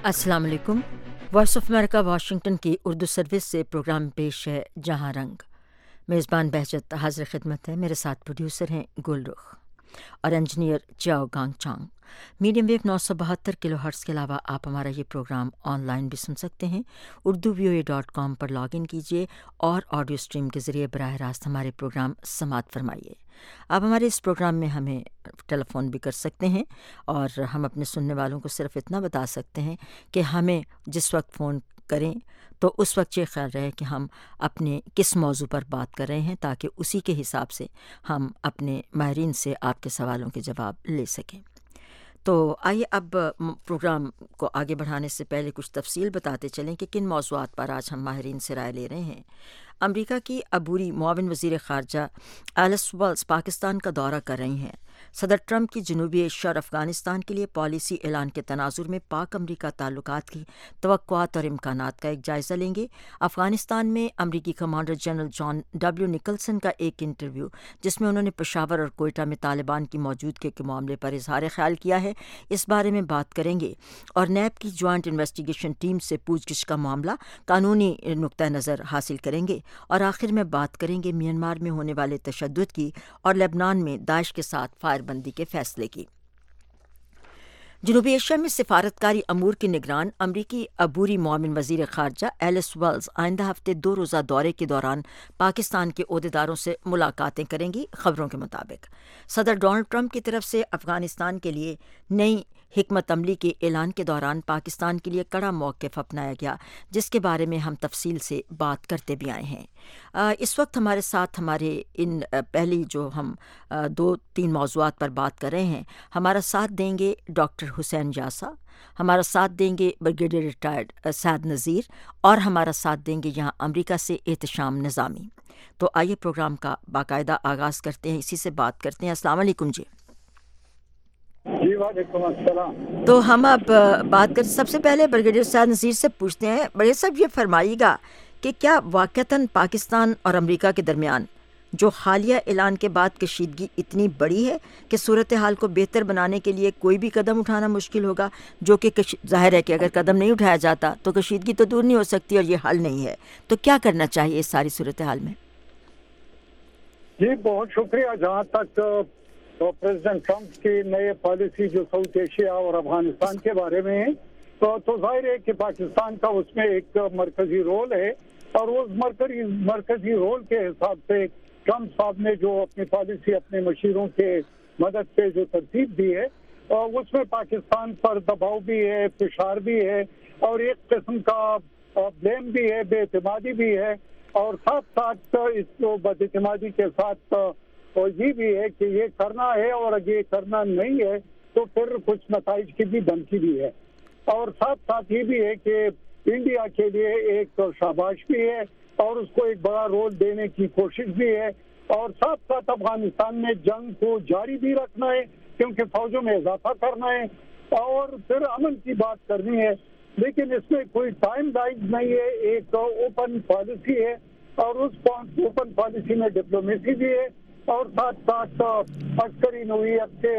अस्सलाम वालेकुम। Voice of America Washington की उर्दू सर्विस से प्रोग्राम पेश है जहां रंग। मेज़बान बहजत हाजिर खिदमत है। मेरे साथ प्रोड्यूसर हैं गुलरुख और engineer Chao Gang Chang. Medium wave 972 kilohertz के अलावा आप हमारा ये प्रोग्राम ऑनलाइन भी सुन सकते हैं। urduvoa.com पर लॉगिन कीजिए और ऑडियो स्ट्रीम के ज़रिए बराह रास्त हमारे प्रोग्राम समाअत फरमाइए। आप हमारे इस प्रोग्राम में हमें टेलीफ़ोन भी कर सकते हैं और हम अपने सुनने वालों को सिर्फ इतना बता सकते हैं कि हमें जिस वक्त फ़ोन करें तो उस वक्त ये ख्याल रहे कि हम अपने किस मौजू पर बात कर रहे हैं, ताकि उसी के हिसाब से हम अपने माहिरीन से आपके सवालों के जवाब ले सकें। तो आइए अब प्रोग्राम को आगे बढ़ाने से पहले कुछ तफसील बताते चलें कि किन मौज़ूआत पर आज हम माहिरीन से राय ले रहे हैं। अमरीका की अबूरी मुआविन वज़ीर ख़ारजा एलिस वेल्स पाकिस्तान का दौरा कर रही हैं। सदर ट्रंप की जनूबी एशिया और अफ़गानिस्तान के लिए पॉलिसी ऐलान के तनाजुर में पाक अमरीका ताल्लुकात की तवक्कुआत और इम्कानात का एक जायज़ा लेंगे। अफ़गानिस्तान में अमरीकी commander general John W Nicholson का एक इंटरव्यू, जिसमें उन्होंने पेशावर और कोयटा में तालिबान की मौजूदगी के मामले पर इजहार ख्याल किया है, इस बारे में बात करेंगे। और नैब की ज्वाइंट इन्वेस्टिगेशन टीम से पूछगिछ का मामला कानूनी नुक्ता नज़र हासिल करेंगे। और आखिर में बात करेंगे म्यांमार में होने वाले तशद्दुद की और लेबनान में दाइश के साथ फायरबंदी के फैसले की। जनूबी एशिया में सिफारतकारी अमूर की निगरान अमरीकी अबूरी मुआविन वज़ीर ख़ारजा एलिस वेल्स आइंदा हफ्ते 2 रोज़ा दौरे के दौरान पाकिस्तान के ओहदेदारों से मुलाकातें करेंगी। खबरों के मुताबिक सदर डोनाल्ड ट्रंप की तरफ से अफ़गानिस्तान के लिए नई हिकमत अमली के ऐलान के दौरान पाकिस्तान के लिए कड़ा मौक़िफ़ अपनाया गया, जिसके बारे में हम तफसील से बात करते भी आए हैं। इस वक्त हमारे साथ हमारे इन पहली जो हम 2-3 मौज़ूआत पर बात कर रहे हैं, हमारा साथ देंगे डॉक्टर हुसैन यासा, हमारा साथ देंगे ब्रिगेडियर रिटायर्ड सैद नज़ीर और हमारा साथ देंगे यहाँ अमरीका से एहतशाम निज़ामी। तो आइए प्रोग्राम का बाकायदा आगाज़ करते हैं, इसी से बात करते हैं। अस्सलाम वालेकुम जी। जी वालेकुम अस्सलाम। तो हम अब बात कर सबसे पहले ब्रिगेडियर सैद नज़ीर से पूछते हैं। बड़े साहब, ये फरमाइएगा कि क्या वाक़तन पाकिस्तान और अमेरिका के दरमियान जो हालिया ऐलान के बाद कशीदगी इतनी बड़ी है कि सूरत हाल को बेहतर बनाने के लिए कोई भी कदम उठाना मुश्किल होगा, जो कि ज़ाहिर है कि अगर कदम नहीं उठाया जाता तो कशीदगी तो दूर नहीं हो सकती और ये हल नहीं है। तो क्या करना चाहिए इस सारी सूरत हाल में? जी बहुत शुक्रिया। जहाँ तक तो प्रेसिडेंट ट्रंप की नई पॉलिसी जो साउथ एशिया और अफगानिस्तान के बारे में है, तो जाहिर है कि पाकिस्तान का उसमें एक मरकजी रोल है और उस मरकजी रोल के हिसाब से ट्रंप साहब ने जो अपनी पॉलिसी अपने मशीरों के मदद से जो तरतीब दी है, उसमें पाकिस्तान पर दबाव भी है, फिशार भी है और एक किस्म का ब्लेम भी है, बेएतमादी भी है और साथ साथ इस बदएतमादी के साथ तो ये भी है कि ये करना है और अगर ये करना नहीं है तो फिर कुछ नताइज की भी धमकी भी है। और साथ साथ ये भी है कि इंडिया के लिए एक शाबाश भी है और उसको एक बड़ा रोल देने की कोशिश भी है और साथ साथ अफगानिस्तान में जंग को जारी भी रखना है क्योंकि फौजों में इजाफा करना है और फिर अमन की बात करनी है। लेकिन इसमें कोई टाइम लाइन नहीं है, एक ओपन पॉलिसी है और उस ओपन पॉलिसी में डिप्लोमेसी भी है और साथ साथ अस्करी नौइयत के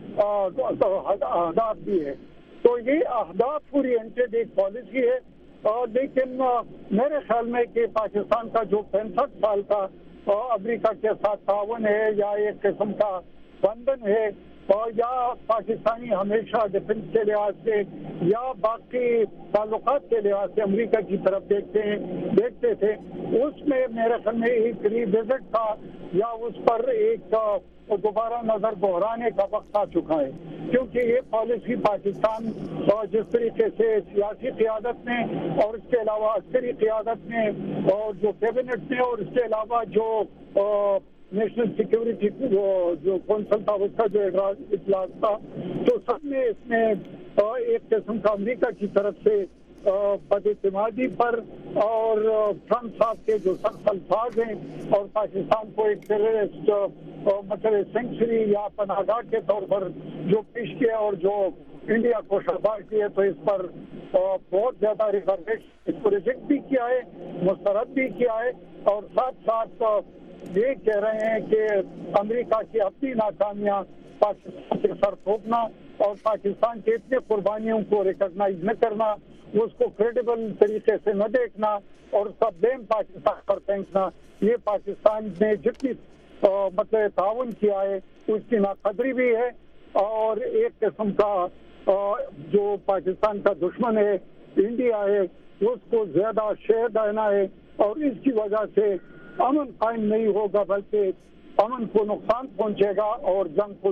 अहदाफ भी है। तो ये अहदाफ ओरिएंटेड एक पॉलिसी है। लेकिन मेरे ख्याल में कि पाकिस्तान का जो 65 साल का अमेरिका के साथ तावन है या एक किस्म का बंधन है और या पाकिस्तानी हमेशा डिफेंस के लिहाज से या बाकी ताल्लुकात के लिहाज से अमेरिका की तरफ देखते थे, उसमें मेरे ख्याल में एक रिविजिट था या उस पर एक दोबारा नजर दोहराने का वक्त आ चुका है क्योंकि ये पॉलिसी पाकिस्तान जिस तरीके से सियासी क़यादत में और इसके अलावा अस्करी क़यादत में और जो कैबिनेट में और इसके अलावा जो नेशनल सिक्योरिटी जो कौंसल था उसका जो इजलास था, तो सब में इसमें एक किस्म का अमेरिका की तरफ से बदएतमादी पर और ट्रंप साहब के जो सख्त अल्फाज हैं और पाकिस्तान को एक टेररिस्ट मतलब सेंचुरी या पनाहगाह के तौर पर जो पेश किया और जो इंडिया को शाबाश दी है, तो इस पर बहुत ज्यादा रिजर्वेशन इसको रिजेक्ट भी किया है, मुस्तरद भी किया है और साथ साथ ये कह रहे हैं कि अमेरिका की अपनी नाकामियां पाकिस्तान के सर थोपना और पाकिस्तान के इतने कुर्बानियों को रिकॉग्नाइज न करना, उसको क्रेडिबल तरीके से न देखना और सब ब्लेम पाकिस्तान पर फेंकना, ये पाकिस्तान ने जितनी मतलब ताउन किया है उसकी नाकदरी भी है। और एक किस्म का जो पाकिस्तान का दुश्मन है इंडिया है, उसको ज्यादा शेयर देना है और इसकी वजह से अमन कायम नहीं होगा, बल्कि अमन को नुकसान पहुंचेगा और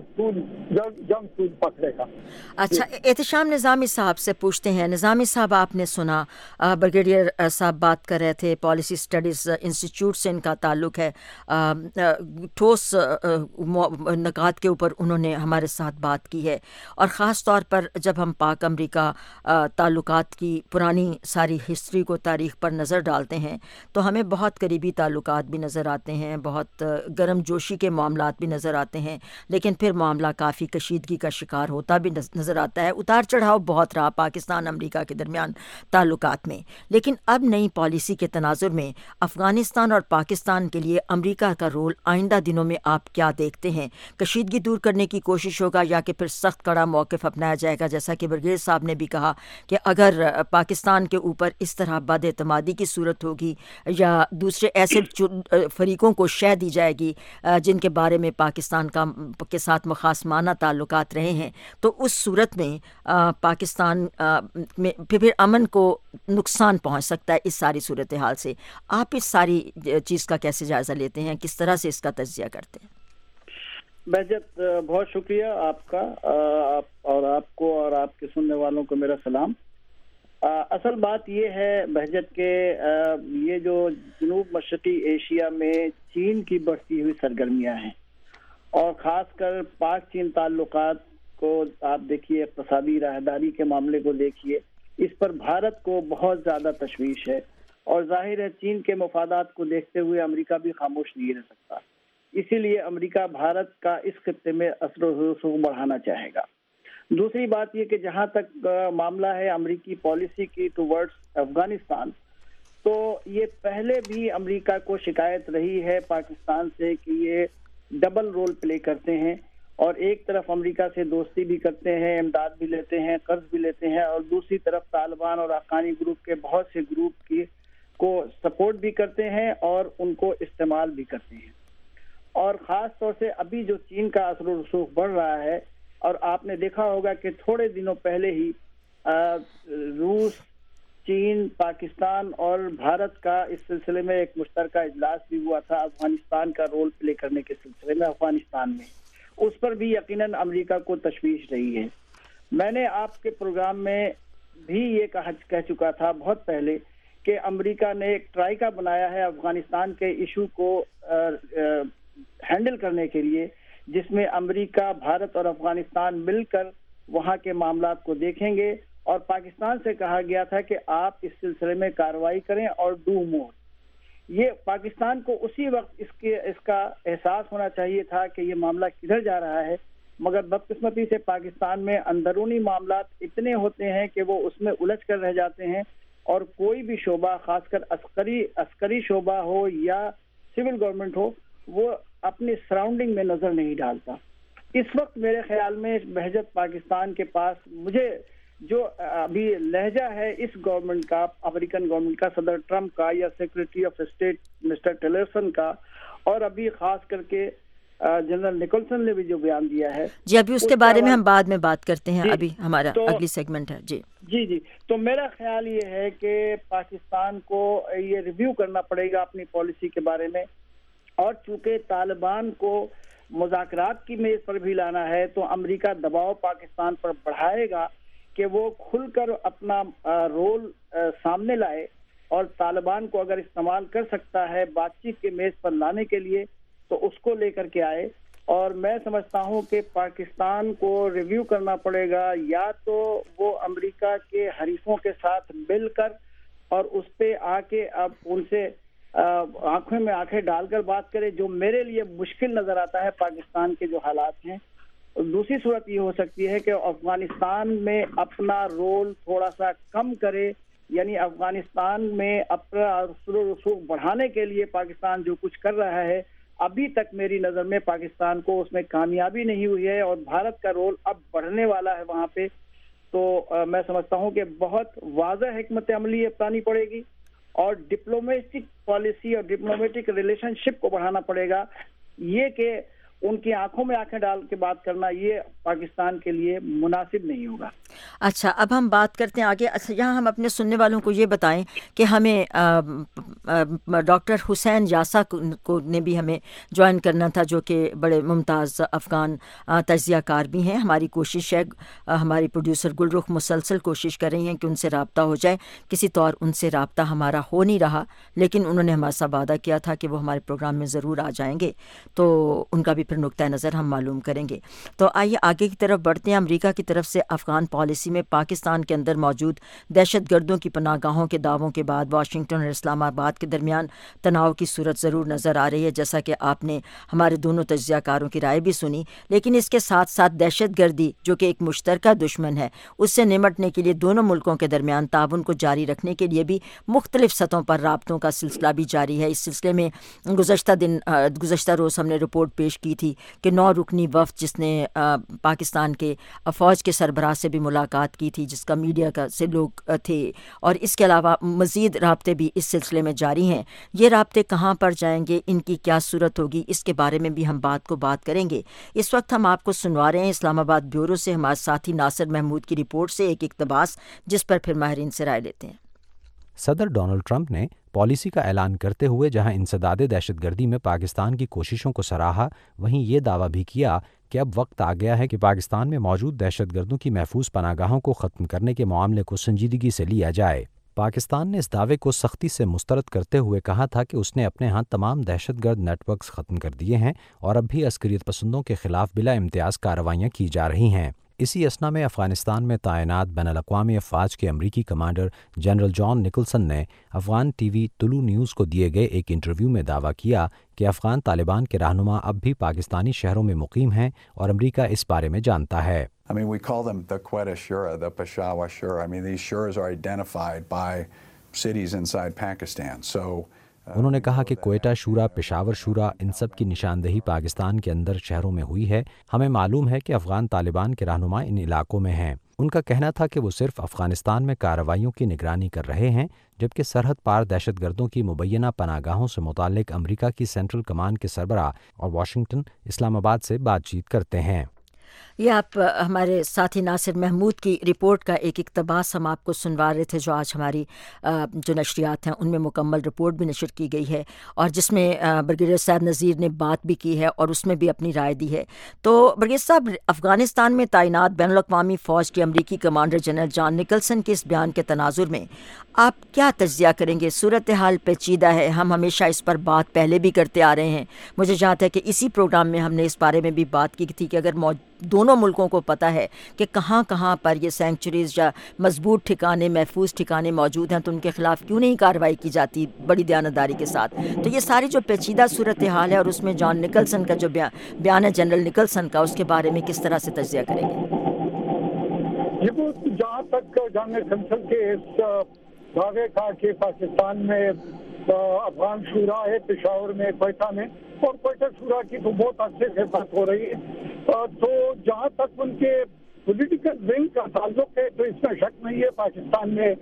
जंग सूद पकड़ेगा। अच्छा, एहतिशाम निज़ामी साहब से पूछते हैं। निज़ामी साहब, आपने सुना ब्रिगेडियर साहब बात कर रहे थे, पॉलिसी स्टडीज़ इंस्टीट्यूट से इनका ताल्लुक़ है, ठोस नकात के ऊपर उन्होंने हमारे साथ बात की है। और ख़ास तौर पर जब हम पाक अमरीका ताल्लुकात की पुरानी सारी हिस्ट्री को, तारीख़ पर नज़र डालते हैं तो हमें बहुत करीबी ताल्लुकात भी नज़र आते हैं, बहुत गर्म जोशी के मामलात भी नज़र आते हैं, लेकिन फिर मामला काफ़ी कशीदगी का शिकार होता भी नज़र आता है। उतार चढ़ाव बहुत रहा पाकिस्तान अमरीका के दरमियान ताल्लुकात में, लेकिन अब नई पॉलिसी के तनाजुर में अफ़गानिस्तान और पाकिस्तान के लिए अमरीका का रोल आइंदा दिनों में आप क्या देखते हैं? कशीदगी दूर करने की कोशिश होगा या कि फिर सख्त कड़ा मौक़िफ़ अपनाया जाएगा? जैसा कि ब्रिगेडियर साहब ने भी कहा कि अगर पाकिस्तान के ऊपर इस तरह बदएतमादी की सूरत होगी या दूसरे ऐसे फरीकों को शह दी जाएगी जिनके बारे में पाकिस्तान के साथ मुखासमाना ताल्लुकात रहे हैं, तो उस सूरत में पाकिस्तान में फिर अमन को नुकसान पहुंच सकता है इस सारी सूरत हाल से। आप इस सारी चीज़ का कैसे जायज़ा लेते हैं, किस तरह से इसका तज्जिया करते हैं? बहजत, बहुत शुक्रिया आपका, और आपको और आपके सुनने वालों को मेरा सलाम। असल बात ये है बहजत के ये जो जनूब मशरक़ी एशिया में चीन की बढ़ती हुई सरगर्मियां हैं और ख़ासकर पाक चीन ताल्लुकात को आप देखिए, इक़्तिसादी राहदारी के मामले को देखिए, इस पर भारत को बहुत ज़्यादा तशवीश है और जाहिर है चीन के मफादात को देखते हुए अमेरिका भी खामोश नहीं रह सकता। इसीलिए अमेरिका भारत का इस खित्ते में असर व रसूख बढ़ाना चाहेगा। दूसरी बात ये कि जहाँ तक मामला है अमेरिकी पॉलिसी की टुवर्ड्स अफगानिस्तान, तो ये पहले भी अमेरिका को शिकायत रही है पाकिस्तान से कि ये डबल रोल प्ले करते हैं और एक तरफ अमेरिका से दोस्ती भी करते हैं, इमदाद भी लेते हैं, कर्ज भी लेते हैं, और दूसरी तरफ तालिबान और हक्कानी ग्रुप के बहुत से ग्रुप को सपोर्ट भी करते हैं और उनको इस्तेमाल भी करते हैं। और ख़ास तौर से अभी जो चीन का असर व रसूख बढ़ रहा है, और आपने देखा होगा कि थोड़े दिनों पहले ही रूस, चीन, पाकिस्तान और भारत का इस सिलसिले में एक मुश्तरका इजलास भी हुआ था अफगानिस्तान का रोल प्ले करने के सिलसिले में अफगानिस्तान में। उस पर भी यकीनन अमेरिका को तशवीश रही है। मैंने आपके प्रोग्राम में भी ये कह चुका था बहुत पहले कि अमेरिका ने एक ट्राइका बनाया है अफगानिस्तान के इशू को हैंडल करने के लिए, जिसमें अमेरिका, भारत और अफगानिस्तान मिलकर वहां के मामलात को देखेंगे। और पाकिस्तान से कहा गया था कि आप इस सिलसिले में कार्रवाई करें और डू मोर। ये पाकिस्तान को उसी वक्त इसका एहसास होना चाहिए था कि ये मामला किधर जा रहा है, मगर बदकिस्मती से पाकिस्तान में अंदरूनी मामलात इतने होते हैं कि वो उसमें उलझ कर रह जाते हैं और कोई भी शोबा, खासकर अस्करी शोबा हो या सिविल गवर्नमेंट हो, वो अपनी सराउंडिंग में नजर नहीं डालता। इस वक्त मेरे ख्याल में बहजत पाकिस्तान के पास, मुझे जो अभी लहजा है इस गवर्नमेंट का, अमेरिकन गवर्नमेंट का, सदर ट्रंप का या secretary of state mister Tillerson का, और अभी खास करके जनरल निकोलसन ने भी जो बयान दिया है जी, अभी उसके बारे में हम बाद में बात करते हैं। अभी हमारा अगली सेगमेंट है जी। तो मेरा ख्याल ये है कि पाकिस्तान को ये रिव्यू करना पड़ेगा अपनी पॉलिसी के बारे में, और चूंकि तालिबान को मुज़ाकरात की मेज पर भी लाना है तो अमेरिका दबाव पाकिस्तान पर बढ़ाएगा कि वो खुलकर अपना रोल सामने लाए, और तालिबान को अगर इस्तेमाल कर सकता है बातचीत के मेज पर लाने के लिए तो उसको लेकर के आए। और मैं समझता हूं कि पाकिस्तान को रिव्यू करना पड़ेगा, या तो वो अमेरिका के हरीफों के साथ मिलकर और उस पे आके अब उनसे आंखों में आंखें डालकर बात करे, जो मेरे लिए मुश्किल नजर आता है पाकिस्तान के जो हालात हैं। दूसरी सूरत ये हो सकती है कि अफगानिस्तान में अपना रोल थोड़ा सा कम करे, यानी अफगानिस्तान में अपना रसूख बढ़ाने के लिए पाकिस्तान जो कुछ कर रहा है, ابھی تک میری نظر میں پاکستان کو اس میں کامیابی نہیں ہوئی ہے، اور بھارت کا رول اب بڑھنے والا ہے وہاں پہ. تو میں سمجھتا ہوں کہ بہت واضح حکمت عملی اپنانی پڑے گی، اور ڈپلومیٹک پالیسی اور ڈپلومیٹک ریلیشن شپ کو بڑھانا پڑے گا. یہ کہ ان کی آنکھوں میں آنکھیں ڈال کے بات کرنا یہ پاکستان کے لیے مناسب نہیں ہوگا. اچھا، اب ہم بات کرتے ہیں آگے. اچھا، یہاں ہم اپنے سننے والوں کو یہ بتائیں کہ ہمیں ڈاکٹر حسین یاسا کو نے بھی ہمیں جوائن کرنا تھا، جو کہ بڑے ممتاز افغان تجزیہ کار بھی ہیں. ہماری کوشش ہے، ہماری پروڈیوسر گلرخ مسلسل کوشش کر رہی ہیں کہ ان سے رابطہ ہو جائے. کسی طور ان سے رابطہ ہمارا ہو نہیں رہا، لیکن انہوں نے ہمارے ساتھ وعدہ کیا تھا کہ وہ ہمارے پروگرام میں ضرور آ جائیں گے، تو ان کا بھی پھر نقطۂ نظر ہم معلوم کریں گے. تو آئیے آگے کی طرف بڑھتے ہیں. امریکہ کی طرف سے افغان پالیسی میں پاکستان کے اندر موجود دہشت گردوں کی پناہ گاہوں کے دعووں کے بعد واشنگٹن اور اسلام آباد کے درمیان تناؤ کی صورت ضرور نظر آ رہی ہے، جیسا کہ آپ نے ہمارے دونوں تجزیہ کاروں کی رائے بھی سنی. لیکن اس کے ساتھ ساتھ دہشت گردی، جو کہ ایک مشترکہ دشمن ہے، اس سے نمٹنے کے لیے دونوں ملکوں کے درمیان تعاون کو جاری رکھنے کے لیے بھی مختلف سطحوں پر رابطوں کا سلسلہ بھی جاری ہے. اس سلسلے میں گزشتہ روز ہم نے رپورٹ پیش کی تھی کہ 9 رکنی وفد جس نے پاکستان کے فوج کے سربراہ سے بھی ملاقات کی تھی، جس کا میڈیا سے لوگ تھے، اور اس کے علاوہ مزید رابطے بھی اس سلسلے میں جاری ہیں. یہ رابطے کہاں پر جائیں گے، ان کی کیا صورت ہوگی، اس کے بارے میں بھی ہم بات کریں گے. اس وقت ہم آپ کو سنوا رہے ہیں اسلام آباد بیورو سے ہمارے ساتھی ناصر محمود کی رپورٹ سے ایک اقتباس، جس پر پھر ماہرین سے رائے لیتے ہیں. صدر ڈونلڈ ٹرمپ نے پالیسی کا اعلان کرتے ہوئے جہاں انسداد دہشت گردی میں پاکستان کی کوششوں کو سراہا، وہیں یہ دعویٰ بھی کیا کہ اب وقت آ گیا ہے کہ پاکستان میں موجود دہشت گردوں کی محفوظ پناہ گاہوں کو ختم کرنے کے معاملے کو سنجیدگی سے لیا جائے. پاکستان نے اس دعوے کو سختی سے مسترد کرتے ہوئے کہا تھا کہ اس نے اپنے ہاں تمام دہشت گرد نیٹ ورکس ختم کر دیے ہیں اور اب بھی عسکریت پسندوں کے خلاف بلا امتیاز کارروائیاں کی جا رہی ہیں. اسی اثنا میں افغانستان میں تعینات بین الاقوامی افواج کے امریکی کمانڈر جنرل جان نکلسن نے افغان ٹی وی طلوع نیوز کو دیے گئے ایک انٹرویو میں دعویٰ کیا کہ افغان طالبان کے رہنما اب بھی پاکستانی شہروں میں مقیم ہیں اور امریکہ اس بارے میں جانتا ہے. I mean, we call them the Quetta Shura, the Peshawar Shura. I mean, these shuras are identified by cities inside Pakistan. So انہوں نے کہا کہ کوئٹہ شورا، پشاور شورا، ان سب کی نشاندہی پاکستان کے اندر شہروں میں ہوئی ہے. ہمیں معلوم ہے کہ افغان طالبان کے رہنما ان علاقوں میں ہیں. ان کا کہنا تھا کہ وہ صرف افغانستان میں کارروائیوں کی نگرانی کر رہے ہیں، جبکہ سرحد پار دہشت گردوں کی مبینہ پناہ گاہوں سے متعلق امریکہ کی سینٹرل کمانڈ کے سربراہ اور واشنگٹن، اسلام آباد سے بات چیت کرتے ہیں. یہ آپ ہمارے ساتھی ناصر محمود کی رپورٹ کا ایک اقتباس ہم آپ کو سنوا رہے تھے، جو آج ہماری جو نشریات ہیں ان میں مکمل رپورٹ بھی نشر کی گئی ہے، اور جس میں برگیڈیئر صاحب نذیر نے بات بھی کی ہے اور اس میں بھی اپنی رائے دی ہے. تو برگیڈیئر صاحب، افغانستان میں تعینات بین الاقوامی فوج کے امریکی کمانڈر جنرل جان نکلسن کے اس بیان کے تناظر میں آپ کیا تجزیہ کریں گے؟ صورتحال پیچیدہ ہے، ہم ہمیشہ اس پر بات پہلے بھی کرتے آ رہے ہیں. مجھے یاد ہے کہ اسی پروگرام میں ہم نے اس بارے میں بھی بات کی تھی کہ اگر دونوں ملکوں کو پتہ ہے کہ کہاں کہاں پر یہ سینکچریز یا مضبوط ٹھکانے، محفوظ ٹھکانے موجود ہیں، تو ان کے خلاف کیوں نہیں کارروائی کی جاتی بڑی دیانتداری کے ساتھ. تو یہ ساری جو پیچیدہ صورتحال ہے اور اس میں جان نکلسن کا جو بیان ہے جنرل نکلسن کا، اس کے بارے میں کس طرح سے تجزیہ کریں گے؟ جہاں تک جان نکلسن کے اس دعوے کا کہ پاکستان میں افغان شورا ہے، پشاور میں، کوئٹہ میں، اور کوئٹہ شورا کی تو بہت عرصے سے بات ہو رہی ہے. تو جہاں تک ان کے پولیٹیکل ونگ کا تعلق ہے تو اس میں شک نہیں ہے پاکستان میں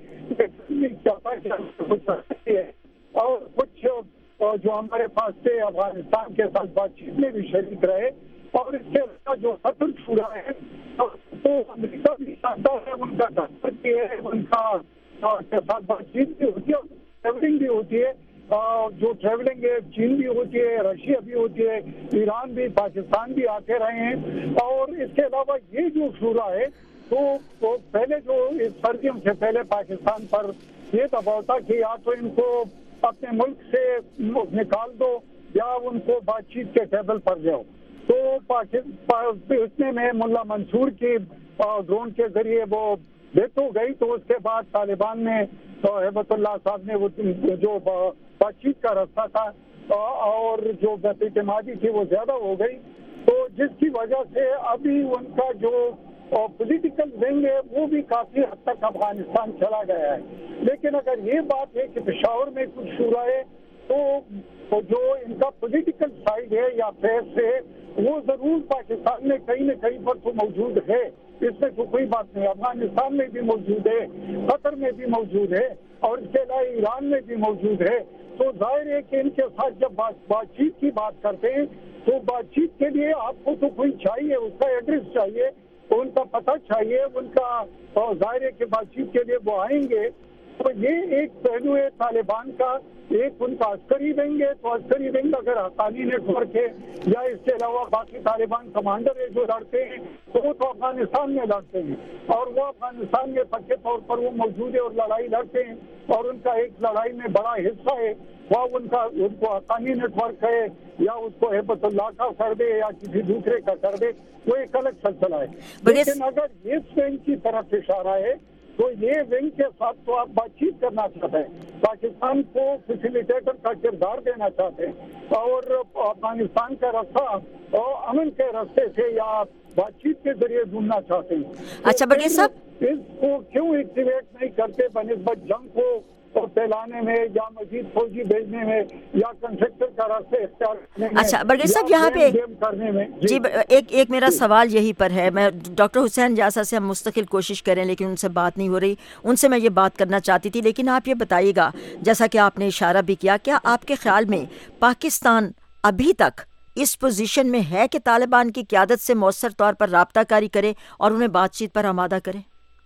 اور کچھ جو ہمارے پاس سے افغانستان کے ساتھ بات چیت میں بھی شریک رہے. اور اس کے علاوہ جو سطر شورا ہے تو امریکہ بھی چاہتا ہے، ان کا دفتر بھی ہے، ان کا کے ساتھ بات چیت بھی ہوتی ہے، ٹریولنگ بھی ہوتی ہے. جو ٹریولنگ ہے چین بھی ہوتی ہے، رشیا بھی ہوتی ہے، ایران بھی، پاکستان بھی آتے رہے ہیں. اور اس کے علاوہ یہ جو شورا ہے تو پہلے جو اس سردیوں سے پہلے پاکستان پر یہ دباؤ تھا کہ یا تو ان کو اپنے ملک سے نکال دو یا ان کو بات چیت کے ٹیبل پر جاؤ. تو اتنے میں ملا منصور کی ڈرون کے ذریعے وہ ڈیتھ ہو گئی. تو اس کے بعد طالبان نے ہیبت اللہ صاحب نے وہ جو بات چیت کا رستہ تھا اور جو بے اعتمادی تھی وہ زیادہ ہو گئی. تو جس کی وجہ سے ابھی ان کا جو پولیٹیکل ونگ ہے وہ بھی کافی حد تک افغانستان چلا گیا ہے. لیکن اگر یہ بات ہے کہ پشاور میں کچھ شورا ہے تو تو جو ان کا پولیٹیکل سائڈ ہے یا فیس ہے وہ ضرور پاکستان میں کہیں نہ کہیں پر تو موجود ہے، اس میں تو کوئی بات نہیں. افغانستان میں بھی موجود ہے، قطر میں بھی موجود ہے، اور اس کے علاوہ ایران میں بھی موجود ہے. تو ظاہر ہے کہ ان کے ساتھ جب بات چیت کی بات کرتے ہیں تو بات چیت کے لیے آپ کو تو کوئی چاہیے، اس کا ایڈریس چاہیے، ان کا پتہ چاہیے، ان کا ظاہر ہے کہ بات چیت کے لیے وہ آئیں گے. تو یہ ایک پہلو ہے طالبان کا. ایک ان کا عسکری ونگ ہے، تو عسکری ونگ اگر حقانی نیٹ ورک ہے یا اس کے علاوہ باقی طالبان کمانڈر ہے جو لڑتے ہیں تو وہ تو افغانستان میں لڑتے ہیں، اور وہ افغانستان میں پکے طور پر وہ موجود ہے اور لڑائی لڑتے ہیں، اور ان کا ایک لڑائی میں بڑا حصہ ہے وہ ان کو حقانی نیٹ ورک ہے یا اس کو ہیبت اللہ کا کر دے یا کسی دوسرے کا کر دے، وہ ایک الگ سلسلہ ہے. لیکن اگر اس ونگ کی طرف اشارہ ہے تو یہ ونگ کے ساتھ تو آپ بات چیت کرنا چاہتے ہیں، پاکستان کو فیسیلیٹیٹر کا کردار دینا چاہتے ہیں، اور افغانستان کا راستہ امن کے راستے سے یا بات چیت کے ذریعے ڈھونڈنا چاہتے ہیں. اچھا برگیز صاحب، اس کو کیوں ایکٹیویٹ نہیں کرتے بنسبت جنگ کو اور پھیلانے میں یا مزید فوجی بھیجنے میں یا کنسٹرکٹر کا راستے اختیار کرنے میں؟ اچھا برگیز صاحب، یہاں پہ جی ایک میرا سوال یہی پر ہے. میں ڈاکٹر حسین جاسا سے ہم مستقل کوشش کریں لیکن ان سے بات نہیں ہو رہی، ان سے میں یہ بات کرنا چاہتی تھی. لیکن آپ یہ بتائیے گا، جیسا کہ آپ نے اشارہ بھی کیا، کیا آپ کے خیال میں پاکستان ابھی تک اس پوزیشن میں ہے کہ طالبان کی قیادت سے مؤثر طور پر رابطہ کاری کرے اور انہیں بات چیت پر آمادہ کرے؟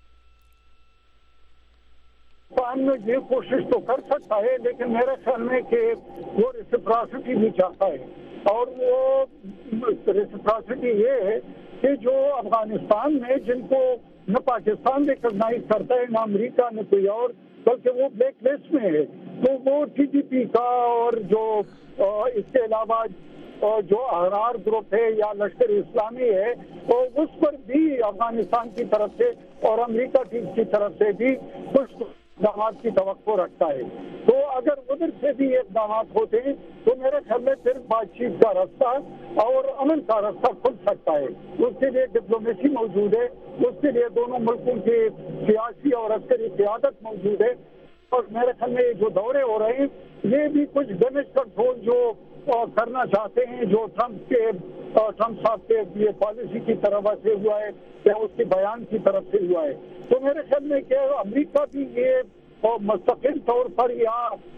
یہ کوشش تو کر سکتا ہے، لیکن میرے خیال میں کہ وہ ریسپراسٹی بھی چاہتا ہے، اور وہ ریسپراسٹی یہ ہے کہ جو افغانستان میں جن کو نہ پاکستان ریکگنائز کرتا ہے، نہ امریکہ نہ کوئی اور، بلکہ وہ بلیک لسٹ میں ہے، تو وہ ٹی ٹی پی کا اور جو اس کے علاوہ جو احرار گروپ ہے یا لشکر اسلامی ہے، تو اس پر بھی افغانستان کی طرف سے اور امریکہ کی طرف سے بھی کچھ اقدامات کی توقع رکھتا ہے. تو اگر ادھر سے بھی اقدامات ہوتے ہیں تو میرے خیال میں پھر بات چیت کا راستہ اور امن کا راستہ کھل سکتا ہے. اس کے لیے ڈپلومیسی موجود ہے، اس کے لیے دونوں ملکوں کی سیاسی اور عسکری قیادت موجود ہے، اور میرے خیال میں جو دورے ہو رہے ہیں یہ بھی کچھ ڈیمیج کنٹرول جو کرنا چاہتے ہیں، جو ٹرمپ صاحب کے یہ پالیسی کی طرف سے ہوا ہے یا اس کے بیان کی طرف سے ہوا ہے. تو میرے خیال میں کہ امریکہ بھی یہ مستقل طور پر یا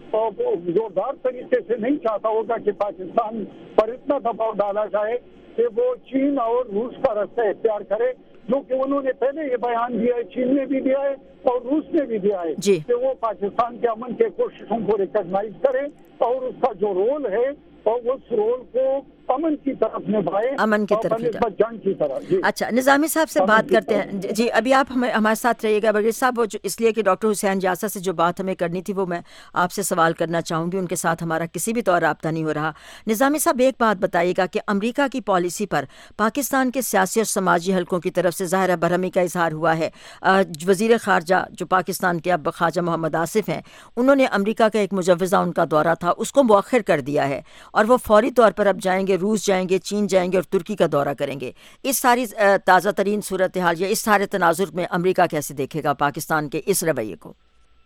زوردار طریقے سے نہیں چاہتا ہوگا کہ پاکستان پر اتنا دباؤ ڈالا جائے کہ وہ چین اور روس کا راستہ اختیار کرے، جو کہ انہوں نے پہلے یہ بیان دیا ہے، چین نے بھی دیا ہے اور روس نے بھی دیا ہے کہ وہ پاکستان کے امن کے کوششوں کو ریکگنائز کرے اور اس کا جو رول ہے اور اس رول کو امن کی طرف نبھائے، امن کی طرف جنگ کی طرف. اچھا نظامی صاحب سے بات کرتے ہیں. جی ابھی آپ ہمارے ساتھ رہیے گا برگیز صاحب. وہ اس لیے کہ ڈاکٹر حسین جاسا سے جو بات ہمیں کرنی تھی وہ میں آپ سے سوال کرنا چاہوں گی، ان کے ساتھ ہمارا کسی بھی طور رابطہ نہیں ہو رہا. نظامی صاحب ایک بات بتائیے گا کہ امریکہ کی پالیسی پر پاکستان کے سیاسی اور سماجی حلقوں کی طرف سے ظاہر برہمی کا اظہار ہوا ہے. وزیر خارجہ جو پاکستان کے اب خواجہ محمد آصف ہیں، انہوں نے امریکہ کا ایک مجوزہ ان کا دورہ تھا اس کو مؤخر کر دیا ہے اور وہ فوری طور پر اب جائیں گے، روس جائیں گے، چین جائیں گے اور ترکی کا دورہ کریں گے. اس ساری تازہ ترین صورتحال یا اس سارے تناظر میں امریکہ کیسے دیکھے گا پاکستان کے اس رویے کو؟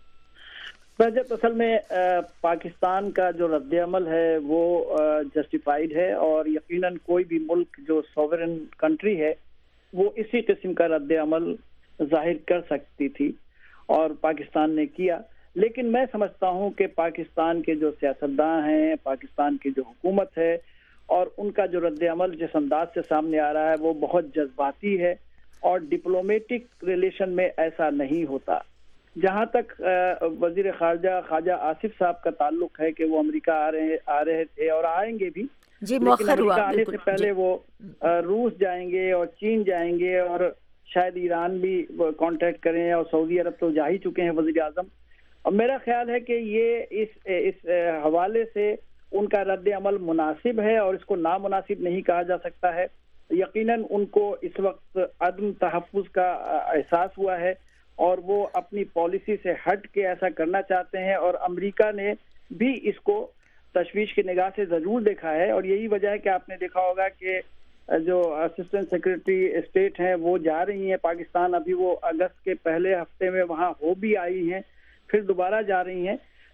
اصل میں پاکستان کا جو رد عمل ہے وہ جسٹیفائیڈ ہے، اور یقیناً کوئی بھی ملک جو سوورن کنٹری ہے وہ اسی قسم کا رد عمل ظاہر کر سکتی تھی اور پاکستان نے کیا. لیکن میں سمجھتا ہوں کہ پاکستان کے جو سیاستداں ہیں، پاکستان کی جو حکومت ہے اور ان کا جو رد عمل جس انداز سے سامنے آ رہا ہے وہ بہت جذباتی ہے، اور ڈپلومیٹک ریلیشن میں ایسا نہیں ہوتا. جہاں تک وزیر خارجہ آصف صاحب کا تعلق ہے کہ وہ امریکہ آ رہے تھے اور آئیں گے بھی، لیکن امریکہ آنے سے پہلے وہ روس جائیں گے اور چین جائیں گے اور شاید ایران بھی کانٹیکٹ کریں، اور سعودی عرب تو جا ہی چکے ہیں وزیر اعظم. اور میرا خیال ہے کہ یہ اس حوالے سے ان کا رد عمل مناسب ہے اور اس کو نامناسب نہیں کہا جا سکتا ہے. یقیناً ان کو اس وقت عدم تحفظ کا احساس ہوا ہے اور وہ اپنی پالیسی سے ہٹ کے ایسا کرنا چاہتے ہیں، اور امریکہ نے بھی اس کو تشویش کی نگاہ سے ضرور دیکھا ہے. اور یہی وجہ ہے کہ آپ نے دیکھا ہوگا کہ جو اسسٹنٹ سیکرٹری اسٹیٹ ہیں وہ جا رہی ہیں پاکستان. ابھی وہ اگست کے پہلے ہفتے میں وہاں ہو بھی آئی ہیں، پھر دوبارہ جا رہی ہیں.